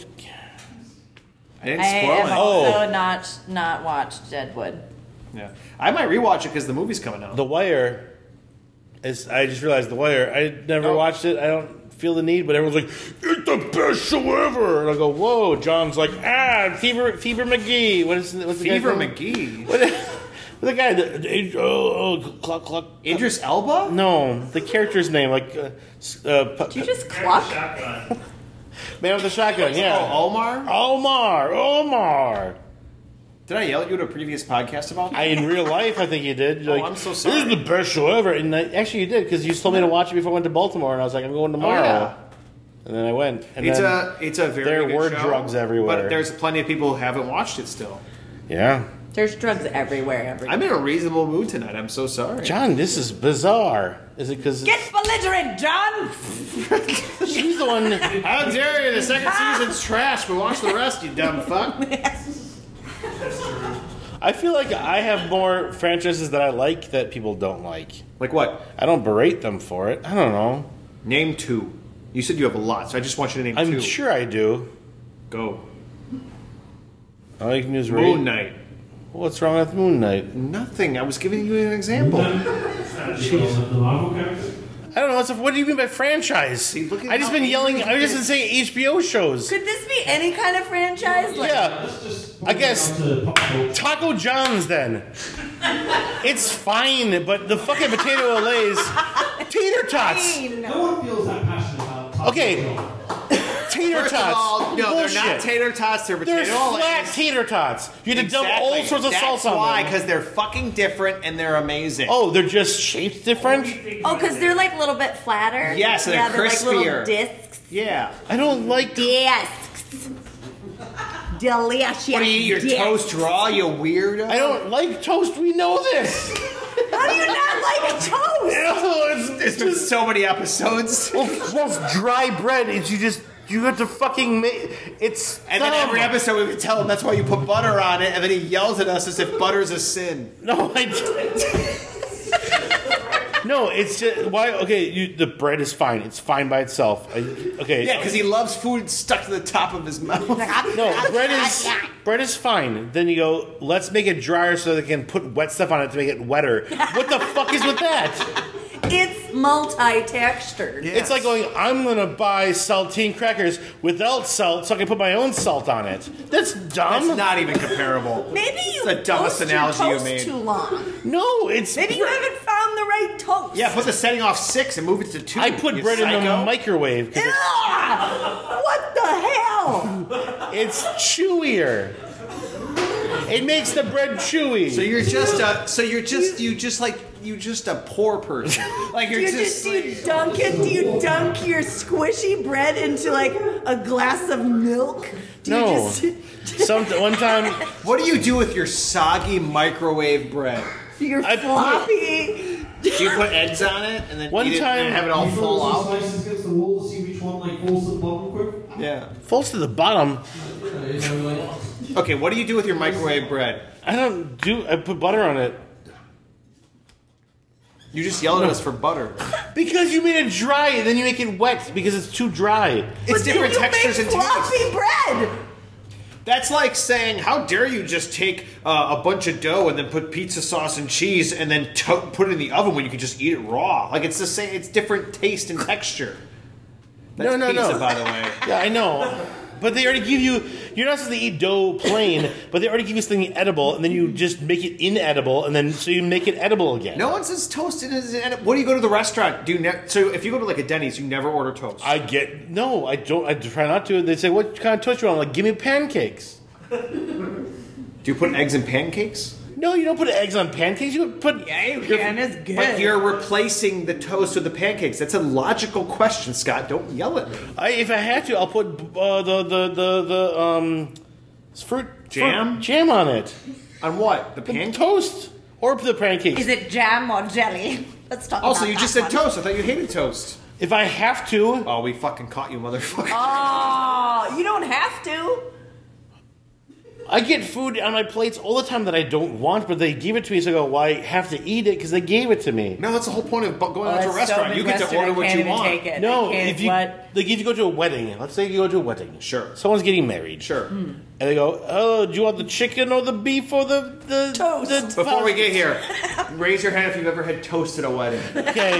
I spoil have it. also not watched Deadwood. Yeah, I might rewatch it because the movie's coming out. The Wire is. I just realized The Wire. I never watched it. I don't feel the need, but everyone's like, "It's the best show ever!" And I go, "Whoa!" John's like, Fever McGee. What's the Fever guy's name? McGee. What the guy? Cluck. Idris Elba? No, the character's name, like Did you just cluck? Shotgun. man with the shotgun. Yeah, Oh, Omar? Omar. Did I yell at you at a previous podcast about that? In real life, I think you did. You're Oh, I'm so This sorry. is the best show ever. And actually, you did, because you told me to watch it before I went to Baltimore, and I was like, I'm going tomorrow. yeah. And then I went. And It's then, a very there good were show, drugs everywhere. But there's plenty of people who haven't watched it still. yeah. There's drugs everywhere. I'm in a reasonable mood tonight. I'm so sorry. John, this is bizarre. Is it because Get belligerent, John! she's the one? How dare you? The second season's trash, but watch the rest, you dumb fuck. I feel like I have more franchises that I like that people don't like. Like what? I don't berate them for it. I don't know. Name 2. You said you have a lot, so I just want you to name I'm 2. sure I do. Go. I like News Moon Knight. What's wrong with Moon Knight? Nothing. I was giving you an example. The Marvel character? I don't know. What do you mean by franchise? See, look at I just how been yelling. angry I was he just is. saying HBO shows. Could this be any kind of franchise? Like, Yeah, Let's just I guess- put it down to pop culture. Taco John's then. It's fine, but the fucking potato Lay's tater tots. fine. No one feels that passionate about Taco Okay. Bell. tater First tots. of all, no, Bullshit. they're not tater tots. They're They're potato flat lays. tater tots. You had to dump all sorts of That's salsa on why, them. because they're fucking different and they're amazing. Oh, they're just shaped different? Oh, because they're like a little bit flatter. Yes, they're yeah, they're like crispier. little discs. Yeah. I don't like... Discs. Delicious. What do you eat your discs. toast raw, you weirdo? I don't like toast. We know this. How do you not like toast? There's been so many episodes. Well, dry bread is you have to fucking make... It's And then every episode we would tell him that's why you put butter on it, and then he yells at us as if butter's a sin. No, No, it's just... Why? Okay, the bread is fine. It's fine by itself. Okay. Yeah, because he loves food stuck to the top of his mouth. No, bread is fine. Then you go, let's make it drier so they can put wet stuff on it to make it wetter. What the fuck is with that? It's multi-textured. Yeah. It's like going, I'm going to buy saltine crackers without salt so I can put my own salt on it. That's dumb. That's not even comparable. Maybe you It's the dumbest toast analogy your you toast made. too long. No, it's... Maybe you haven't found the right toast. Yeah, put the setting off 6 and move it to 2. I put you bread in the psycho. microwave because Ugh! What the hell? it's chewier. It makes the bread chewy. So you're just a poor person. Like you're Do you dunk it? Do you dunk your squishy bread into like a glass of milk? Do you No. One time, What do you do with your soggy microwave bread? your I put- floppy. Do you put eggs on it and then One eat it time- and have it all You fall throw some out? slices against the wall to see which one like falls to the bottom quick. Yeah. falls to the bottom. You know, like Okay, what do you do with your microwave bread? I put butter on it. You just yelled at us for butter. Because you made it dry and then you make it wet because it's too dry. It's different You textures make and tastes. floppy bread. That's like saying, how dare you just take a bunch of dough and then put pizza sauce and cheese and then put it in the oven when you can just eat it raw. Like it's the same. It's different taste and texture. That's No, pizza, by the way. Yeah, I know. But they already give you... You're not supposed to eat dough plain, but they already give you something edible, and then you just make it inedible, and then so you make it edible again. No one says toast is an. What do you go to the restaurant? So if you go to like a Denny's, you never order toast. I don't. I try not to. They say, what kind of toast you want? I'm like, give me pancakes. Do you put eggs in pancakes? No, you don't put eggs on pancakes. You put... It's good. But you're replacing the toast with the pancakes. That's a logical question, Scott. Don't yell at me. If I had to, I'll put the fruit Jam? jam on it. On what? The The pancakes? toast or the pancakes. Is it jam or jelly? Let's talk Oh, about so you that just said one. toast. I thought you hated toast. If I have to, Oh, we fucking caught you, motherfucker. Oh, you don't have to. I get food on my plates all the time that I don't want, but they give it to me, so I go, well, I have to eat it because they gave it to me. No, that's the whole point of going out to a That's restaurant. so You get to Midwestern, order I what can't you even want. take it. No, I can't, if you what? like, if you go to a wedding, let's say you go to a wedding, Sure. someone's getting married, Sure. and they go, "Oh, do you want the chicken or the beef or the Toast. the Before we get here, raise your hand if you've ever had toast at a wedding. okay,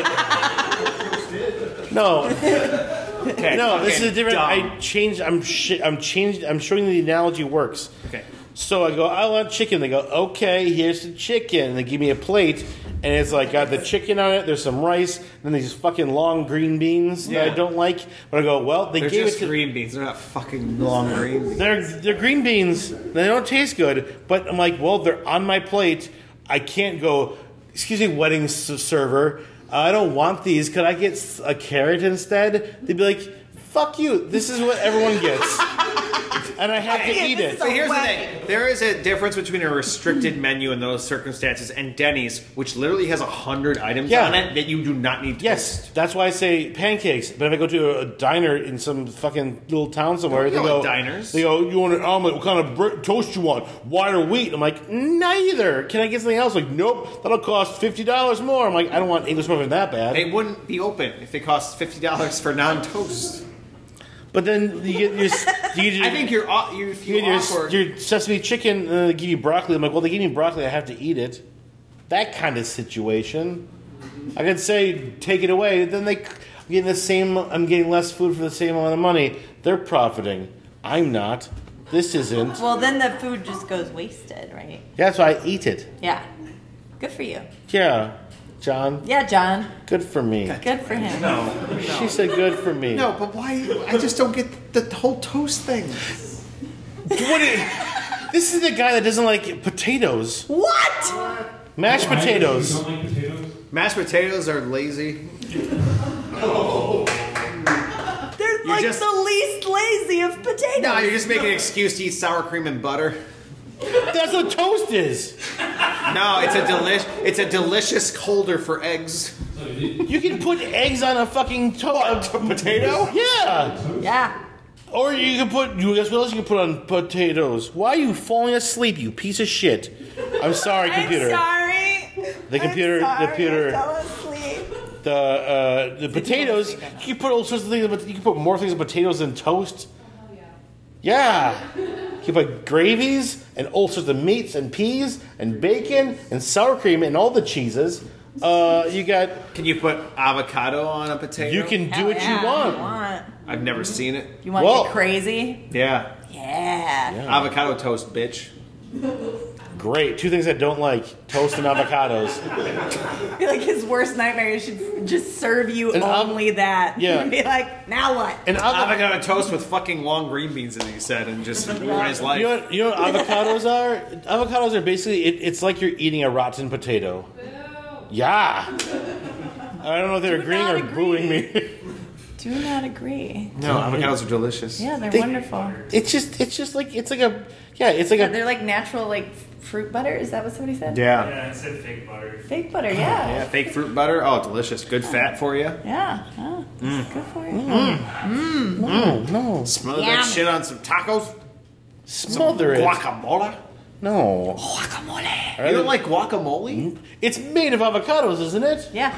no, Okay. no, this fucking is different. dumb. I changed. I'm changed. I'm showing you the analogy works. Okay. So I go, I want chicken. They go, okay, here's the chicken. And they give me a plate, and it's like got the chicken on it. There's some rice, and then these fucking long green beans that I Yeah. don't like. But I go, well, they They're gave just it to. green beans. They're not fucking long green beans. They're green beans. They don't taste good. But I'm like, well, they're on my plate. I can't go. Excuse me, wedding server. I don't want these. Could I get a carrot instead? They'd be like, fuck you. This is what everyone gets. And I have to eat it. So here's the thing. There is a difference between a restricted menu in those circumstances and Denny's, which literally has 100 items Yeah. on it that you do not need to Yes, that's why I say pancakes. But if I go to a diner in some fucking little town somewhere, Don't they yell go, at diners. They go, you want an omelet? What kind of toast you want? White or wheat? I'm like, neither. Can I get something else? Like, nope, that'll cost $50 more. I'm like, I don't want English muffin that bad. They wouldn't be open if it cost $50 for non-toast. But then you get your, I think you you feel get awkward. your sesame chicken, and then they give you broccoli. I'm like, well, they give me broccoli, I have to eat it. That kind of situation. I could say, take it away. Then I'm getting less food for the same amount of money. They're profiting. I'm not. This isn't. Well, then the food just goes wasted, right? That's why I eat it. Yeah. Good for you. Yeah, John. Yeah, John. Good for me. Good for him. No. She said good for me. No, but why? I just don't get the whole toast thing. This is the guy that doesn't like potatoes. What? Mashed Why? potatoes. You don't like potatoes? Mashed potatoes are lazy. They're like just- the least lazy of potatoes. No, you're just making an excuse to eat sour cream and butter. That's what toast is. No, it's a delicious holder for eggs. You can put eggs on a fucking Potato? Yeah. Yeah. Or you can put. You guess what else you can put on potatoes? Why are you falling asleep? You piece of shit. I'm sorry, computer. I'm sorry. The computer. I'm sorry. The computer. I fell asleep. The potatoes. You can put all sorts of things. But you can put more things on potatoes than toast. Yeah. You can put gravies and all sorts of meats and peas and bacon and sour cream and all the cheeses. You got. Can you put avocado on a potato? You can do Hell what yeah, you want. I've never seen it. You want Well- to get crazy? Yeah. Yeah. Avocado toast, bitch. Great. Two things I don't like: toast and avocados. I feel like his worst nightmare should just serve you And only that. yeah. And be like, now what? And Avocado toast with fucking long green beans in it, he said, and just ruin his life. You know what avocados are? Avocados are basically, it's like you're eating a rotten potato. Yeah. I don't know if they're agreeing not or agree. booing me. Do not agree. No, avocados are delicious. Yeah, they're They- wonderful. It's just like, it's like a, yeah, it's like Yeah, a, they're like natural, like fruit butter. Is that what somebody said? Yeah. Yeah, it said fake butter. Fake butter. Yeah. Yeah, fake fruit butter. Oh, delicious. Good fat for you. Yeah. Oh, it's good for you. no. Smother Yummy. that shit on some tacos. Smother it. Guacamole. No. Guacamole. You don't like guacamole? It's made of avocados, isn't it? Yeah.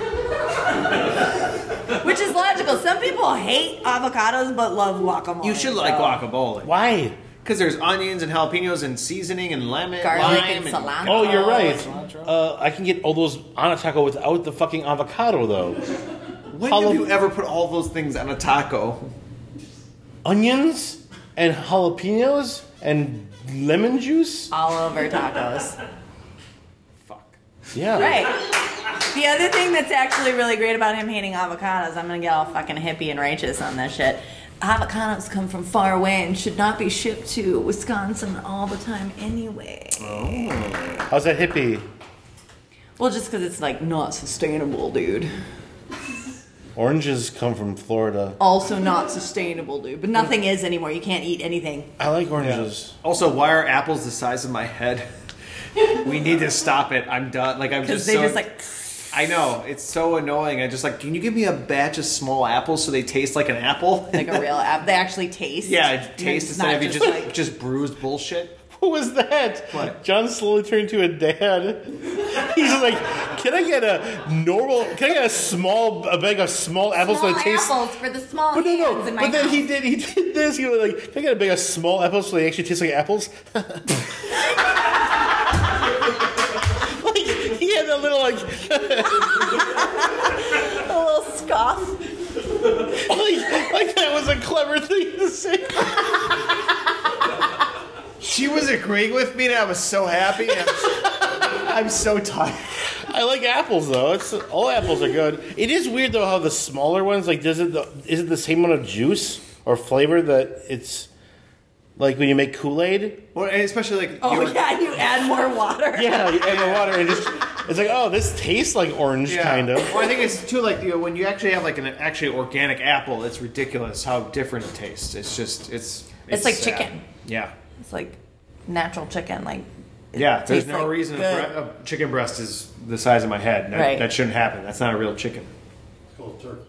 Which is logical. Some people hate avocados but love guacamole. You should like so- guacamole. Why? Because there's onions and jalapenos and seasoning and lemon, Garlic lime, and cilantro. Oh, you're right. cilantro. I can get all those on a taco without the fucking avocado, though. When have you ever put all those things on a taco? Onions and jalapenos and lemon juice? All over tacos. Fuck. Yeah. Right. The other thing that's actually really great about him hating avocados, I'm gonna get all fucking hippie and righteous on this shit. Avocados come from far away and should not be shipped to Wisconsin all the time anyway. How's that hippie? Well, just because it's like not sustainable, dude. Oranges come from Florida. Also not sustainable, dude. But nothing is anymore. You can't eat anything. I like oranges. Also, why are apples the size of my head? We need to stop it. I'm done. Like I'm Because just they so. just like. I know it's so annoying. I just like. Can you give me a batch of small apples so they taste like an apple? Like a real app. They actually taste. Yeah, it tastes It's instead not of you just just like- just bruised bullshit. What was that? What? John slowly turned into a dad. He's like, can I get a bag of small apples Small so it tastes... apples for the small But no, hands in my but then house. he did this. He was like, can I get a bag of small apples so they actually taste like apples? Like, he had that little, like... A little scoff. like that was a clever thing to say. She was agreeing with me, and I was so happy. I'm so tired. I like apples though. All apples are good. It is weird though how the smaller ones like is it the same amount of juice or flavor that it's like when you make Kool-Aid? Well, and especially like Oh your- yeah, you add more water. Yeah, you add the water and it's like, oh, this tastes like orange kind of. Well, I think it's too like when you actually have like an actually organic apple, it's ridiculous how different it tastes. It's just it's like sad. chicken. Yeah. It's like natural chicken. Like it Yeah, there's tastes no like reason good. a chicken breast is the size of my head. That, Right. that shouldn't happen. That's not a real chicken. Called turkey.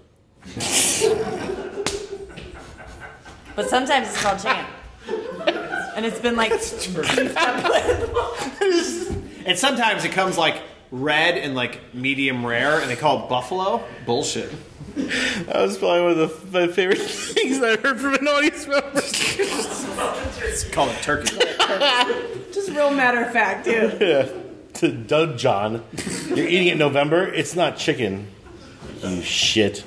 But sometimes it's called chicken. And it's been like beefed up with. And sometimes it comes like red and like medium rare, and they call it buffalo. Bullshit. That was probably one of my favorite things that I heard from an audience member. It's called a turkey. Just real matter of fact, too. Yeah. To Doug John, you're eating it in November. It's not chicken. You shit.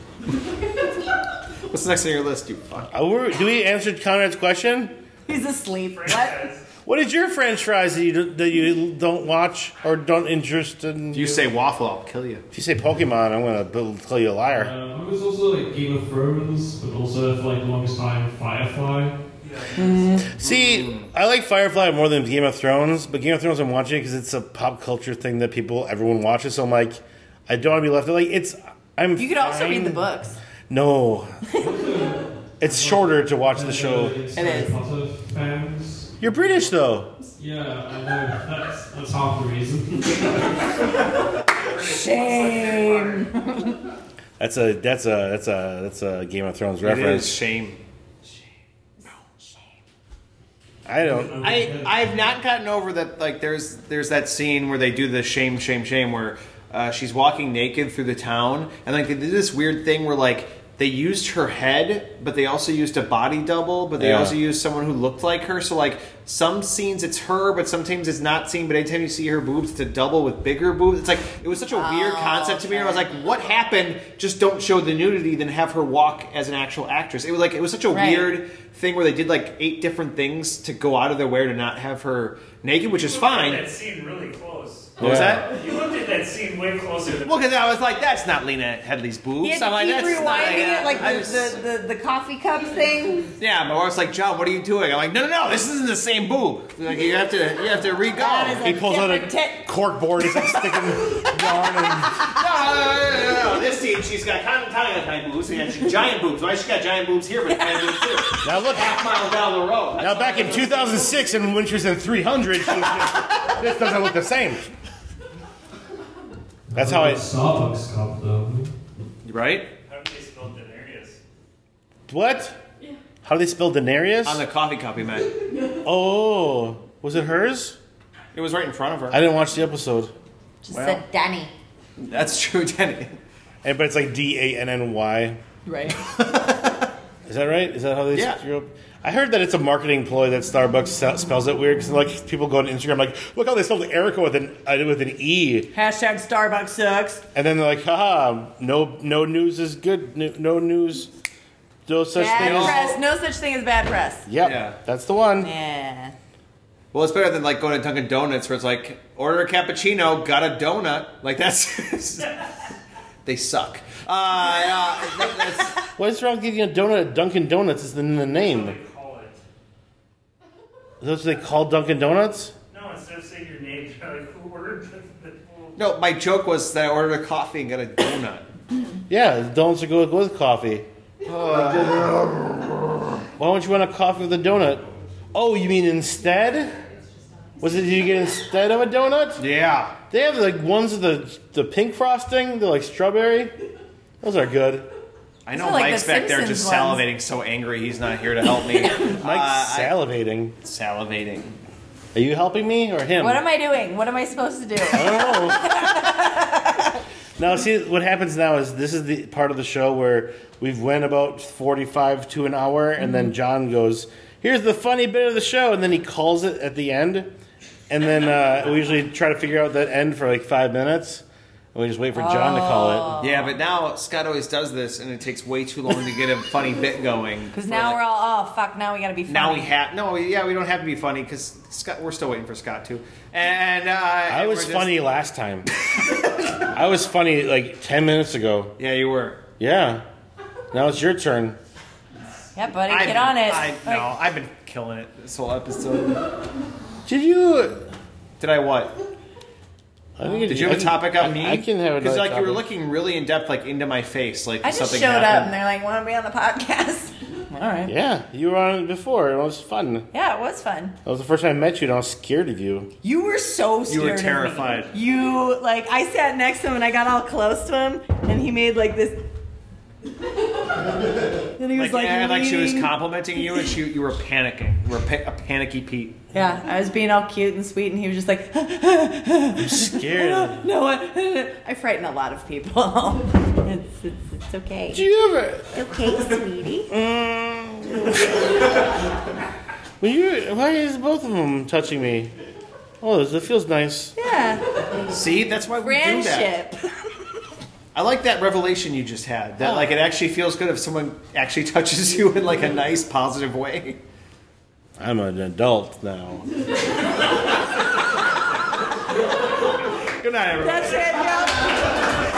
What's next on your list, you fuck? Do we answer Conrad's question? He's asleep. Frank What? says, What is your French fries that you don't watch or don't interest in? If you say waffle, I'll kill you. If you say Pokemon, I'm gonna call you a liar. I was also like Game of Thrones, but also for like the longest time Firefly. See, I like Firefly more than Game of Thrones, but Game of Thrones I'm watching because it's a pop culture thing that everyone watches. So I'm like, I don't want to be left. Like You could also read the books. No, it's shorter to watch the show. It is. Potter fans. You're British though. Yeah, I know. That's half the reason. Shame. That's a Game of Thrones It reference. is shame. I don't. I've not gotten over that. Like, there's that scene where they do the shame where she's walking naked through the town, and like they did this weird thing where like they used her head, but they also used a body double, but they Yeah. also used someone who looked like her. So like some scenes it's her, but sometimes it's not seen. But anytime you see her boobs, it's a double with bigger boobs. It's like it was such a weird concept to me. And I was like, what happened? Just don't show the nudity, then have her walk as an actual actress. It was such a weird thing where they did like 8 different things to go out of their way to not have her naked, which is fine. That scene really close. What was that? You looked at that scene way closer than. Well, because I was like, that's not Lena Headley's boobs. He had I'm to like, keep that's not rewinding it, like I just- the coffee cup thing. Yeah, my wife's like, John, what are you doing? I'm like, no, this isn't the same boob. Like, you have to re-go. That is He pulls out a different tit. cork board. He's like sticking yarn and. No. This scene, she's got tiny boobs. So yeah, she's giant boobs. Why she got giant boobs here, but tiny boobs too? Now look. Half mile down the road. Now back in 2006, and when she was in 300, this doesn't look the same. That's how I. Starbucks cup though. Right? How do they spell Daenerys? What? How do they spell Daenerys? On the coffee cup, he meant. Oh, was it hers? It was right in front of her. I didn't watch the episode. Just Well. said Danny. That's true, Denny. But it's like DANNY. Right. Is that right? Is that how they Yeah. screw up? I heard that it's a marketing ploy that Starbucks spells it weird because like people go on Instagram like, look how they spelled Erica with an E, Hashtag Starbucks sucks. and then they're like, haha, no news is good. No news, no such Bad thing. press. No such thing as bad press. Yep, Yeah. that's the one. Yeah. Well, it's better than like going to Dunkin' Donuts where it's like, order a cappuccino, got a donut. Like that's they suck. That's, What's wrong with getting a donut at Dunkin' Donuts? Is in the name. They call it. Is that what they call Dunkin' Donuts? No, instead of saying your name, they're like, who ordered the no, my joke was that I ordered a coffee and got a donut. Yeah, the donuts are good with coffee. Why don't you want a coffee with a donut? Oh, you mean instead? Did you get instead of a donut? Yeah. They have like ones with the pink frosting. They're like strawberry. Those are good. I know Those are like Mike's the back there Simpsons just ones. salivating, so angry he's not here to help me. Mike's salivating. Salivating. Are you helping me or him? What am I doing? What am I supposed to do? I don't know. Now, see, what happens now is this is the part of the show where we've went about 45 to an hour, and then John goes, here's the funny bit of the show, and then he calls it at the end. And then we usually try to figure out that end for like 5 minutes. And we just wait for John to call it. Yeah, but now Scott always does this, and it takes way too long to get a funny bit going. Because now we're all, oh fuck, now we gotta be funny. Now we have we don't have to be funny because Scott. We're still waiting for Scott too. And I was funny last time. I was funny like 10 minutes ago. Yeah, you were. Yeah. Now it's your turn. Yeah, buddy, get on it. I've been killing it this whole episode. Did you? Did I what? Did you have a topic on me? I can have because another like you were topic. looking really in depth, like into my face, like I just something showed up happened. and they're like, want to be on the podcast? All right. Yeah, you were on it before. It was fun. Yeah, it was fun. That was the first time I met you, and I was scared of you. You were so scared. You were of me. terrified. You like I sat next to him and I got all close to him and he made like this. And he was like, like she was leaning. complimenting you, and you were panicking. You were a panicky Pete. Yeah, I was being all cute and sweet, and he was just like, I'm scared. no, I frighten a lot of people. It's okay. Did you ever? Okay, sweetie. Why is both of them touching me? Oh, it feels nice. Yeah, See, that's why we do that. friendship. I like that revelation you just had. That like it actually feels good if someone actually touches you in like a nice, positive way. I'm an adult now. Good night, everyone. That's it, yep.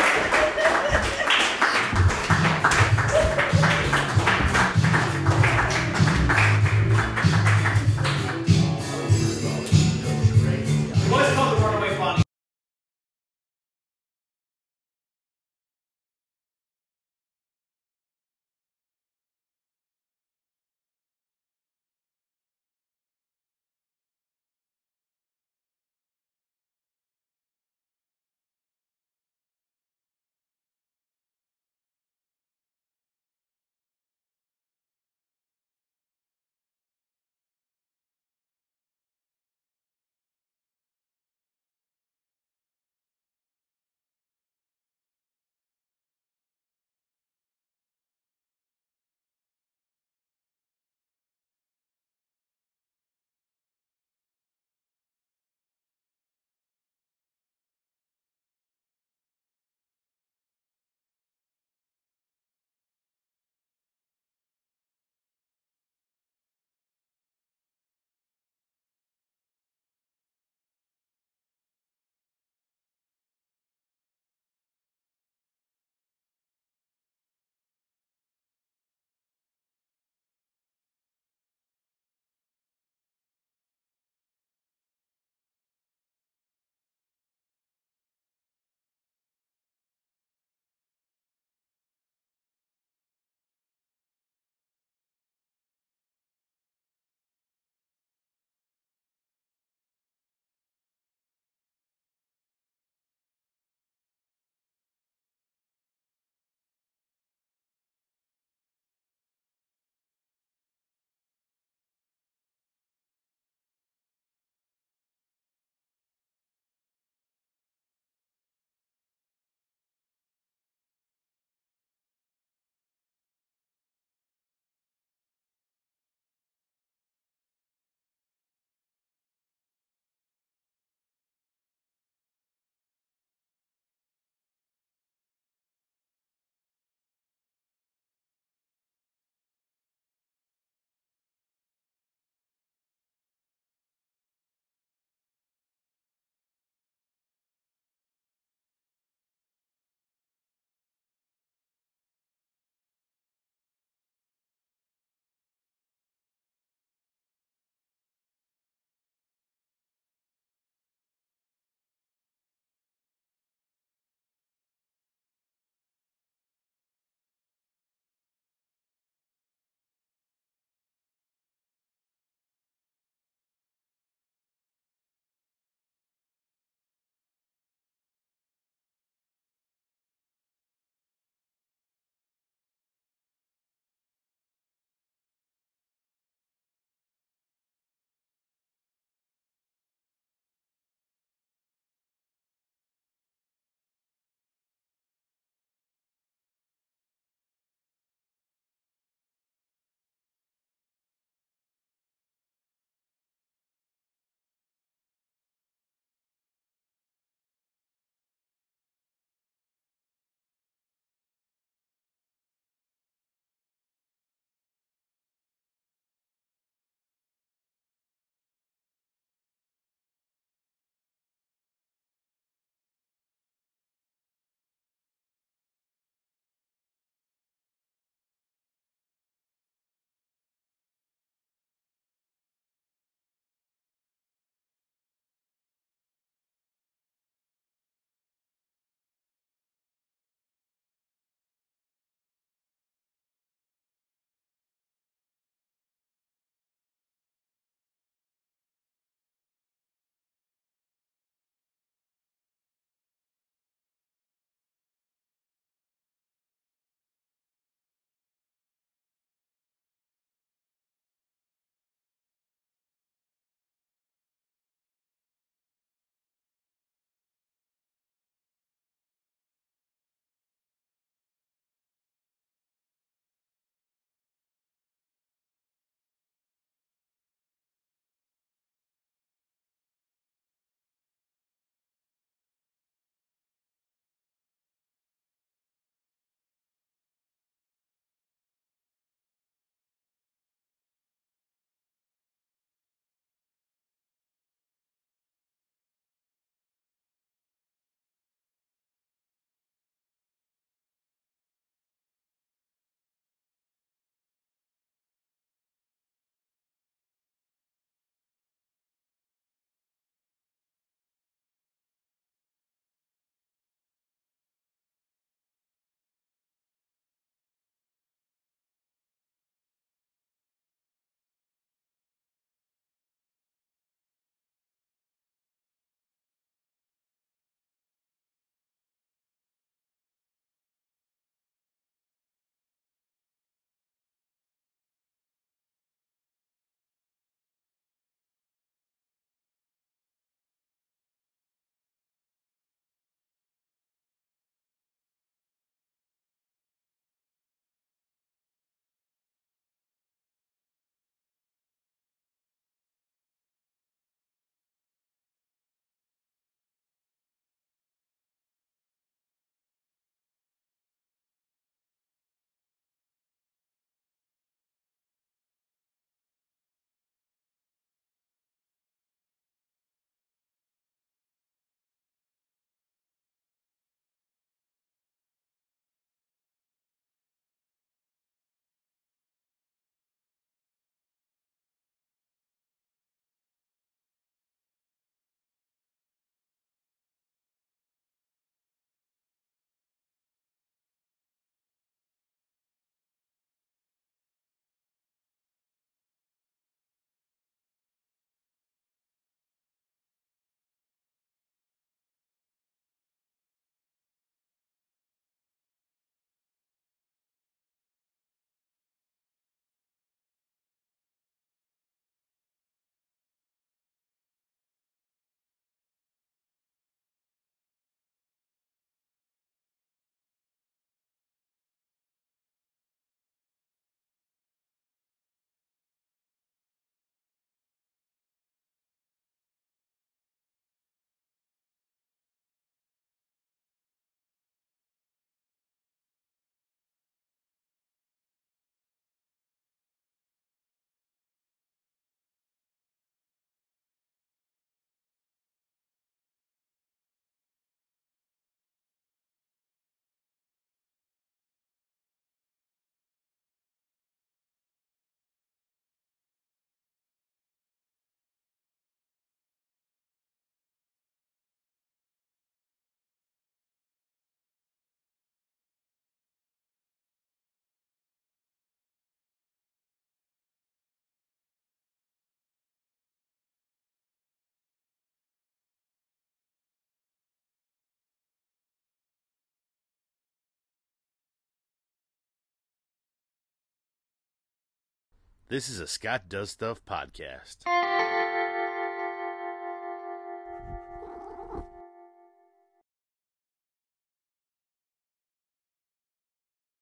This is a Scott Does Stuff podcast.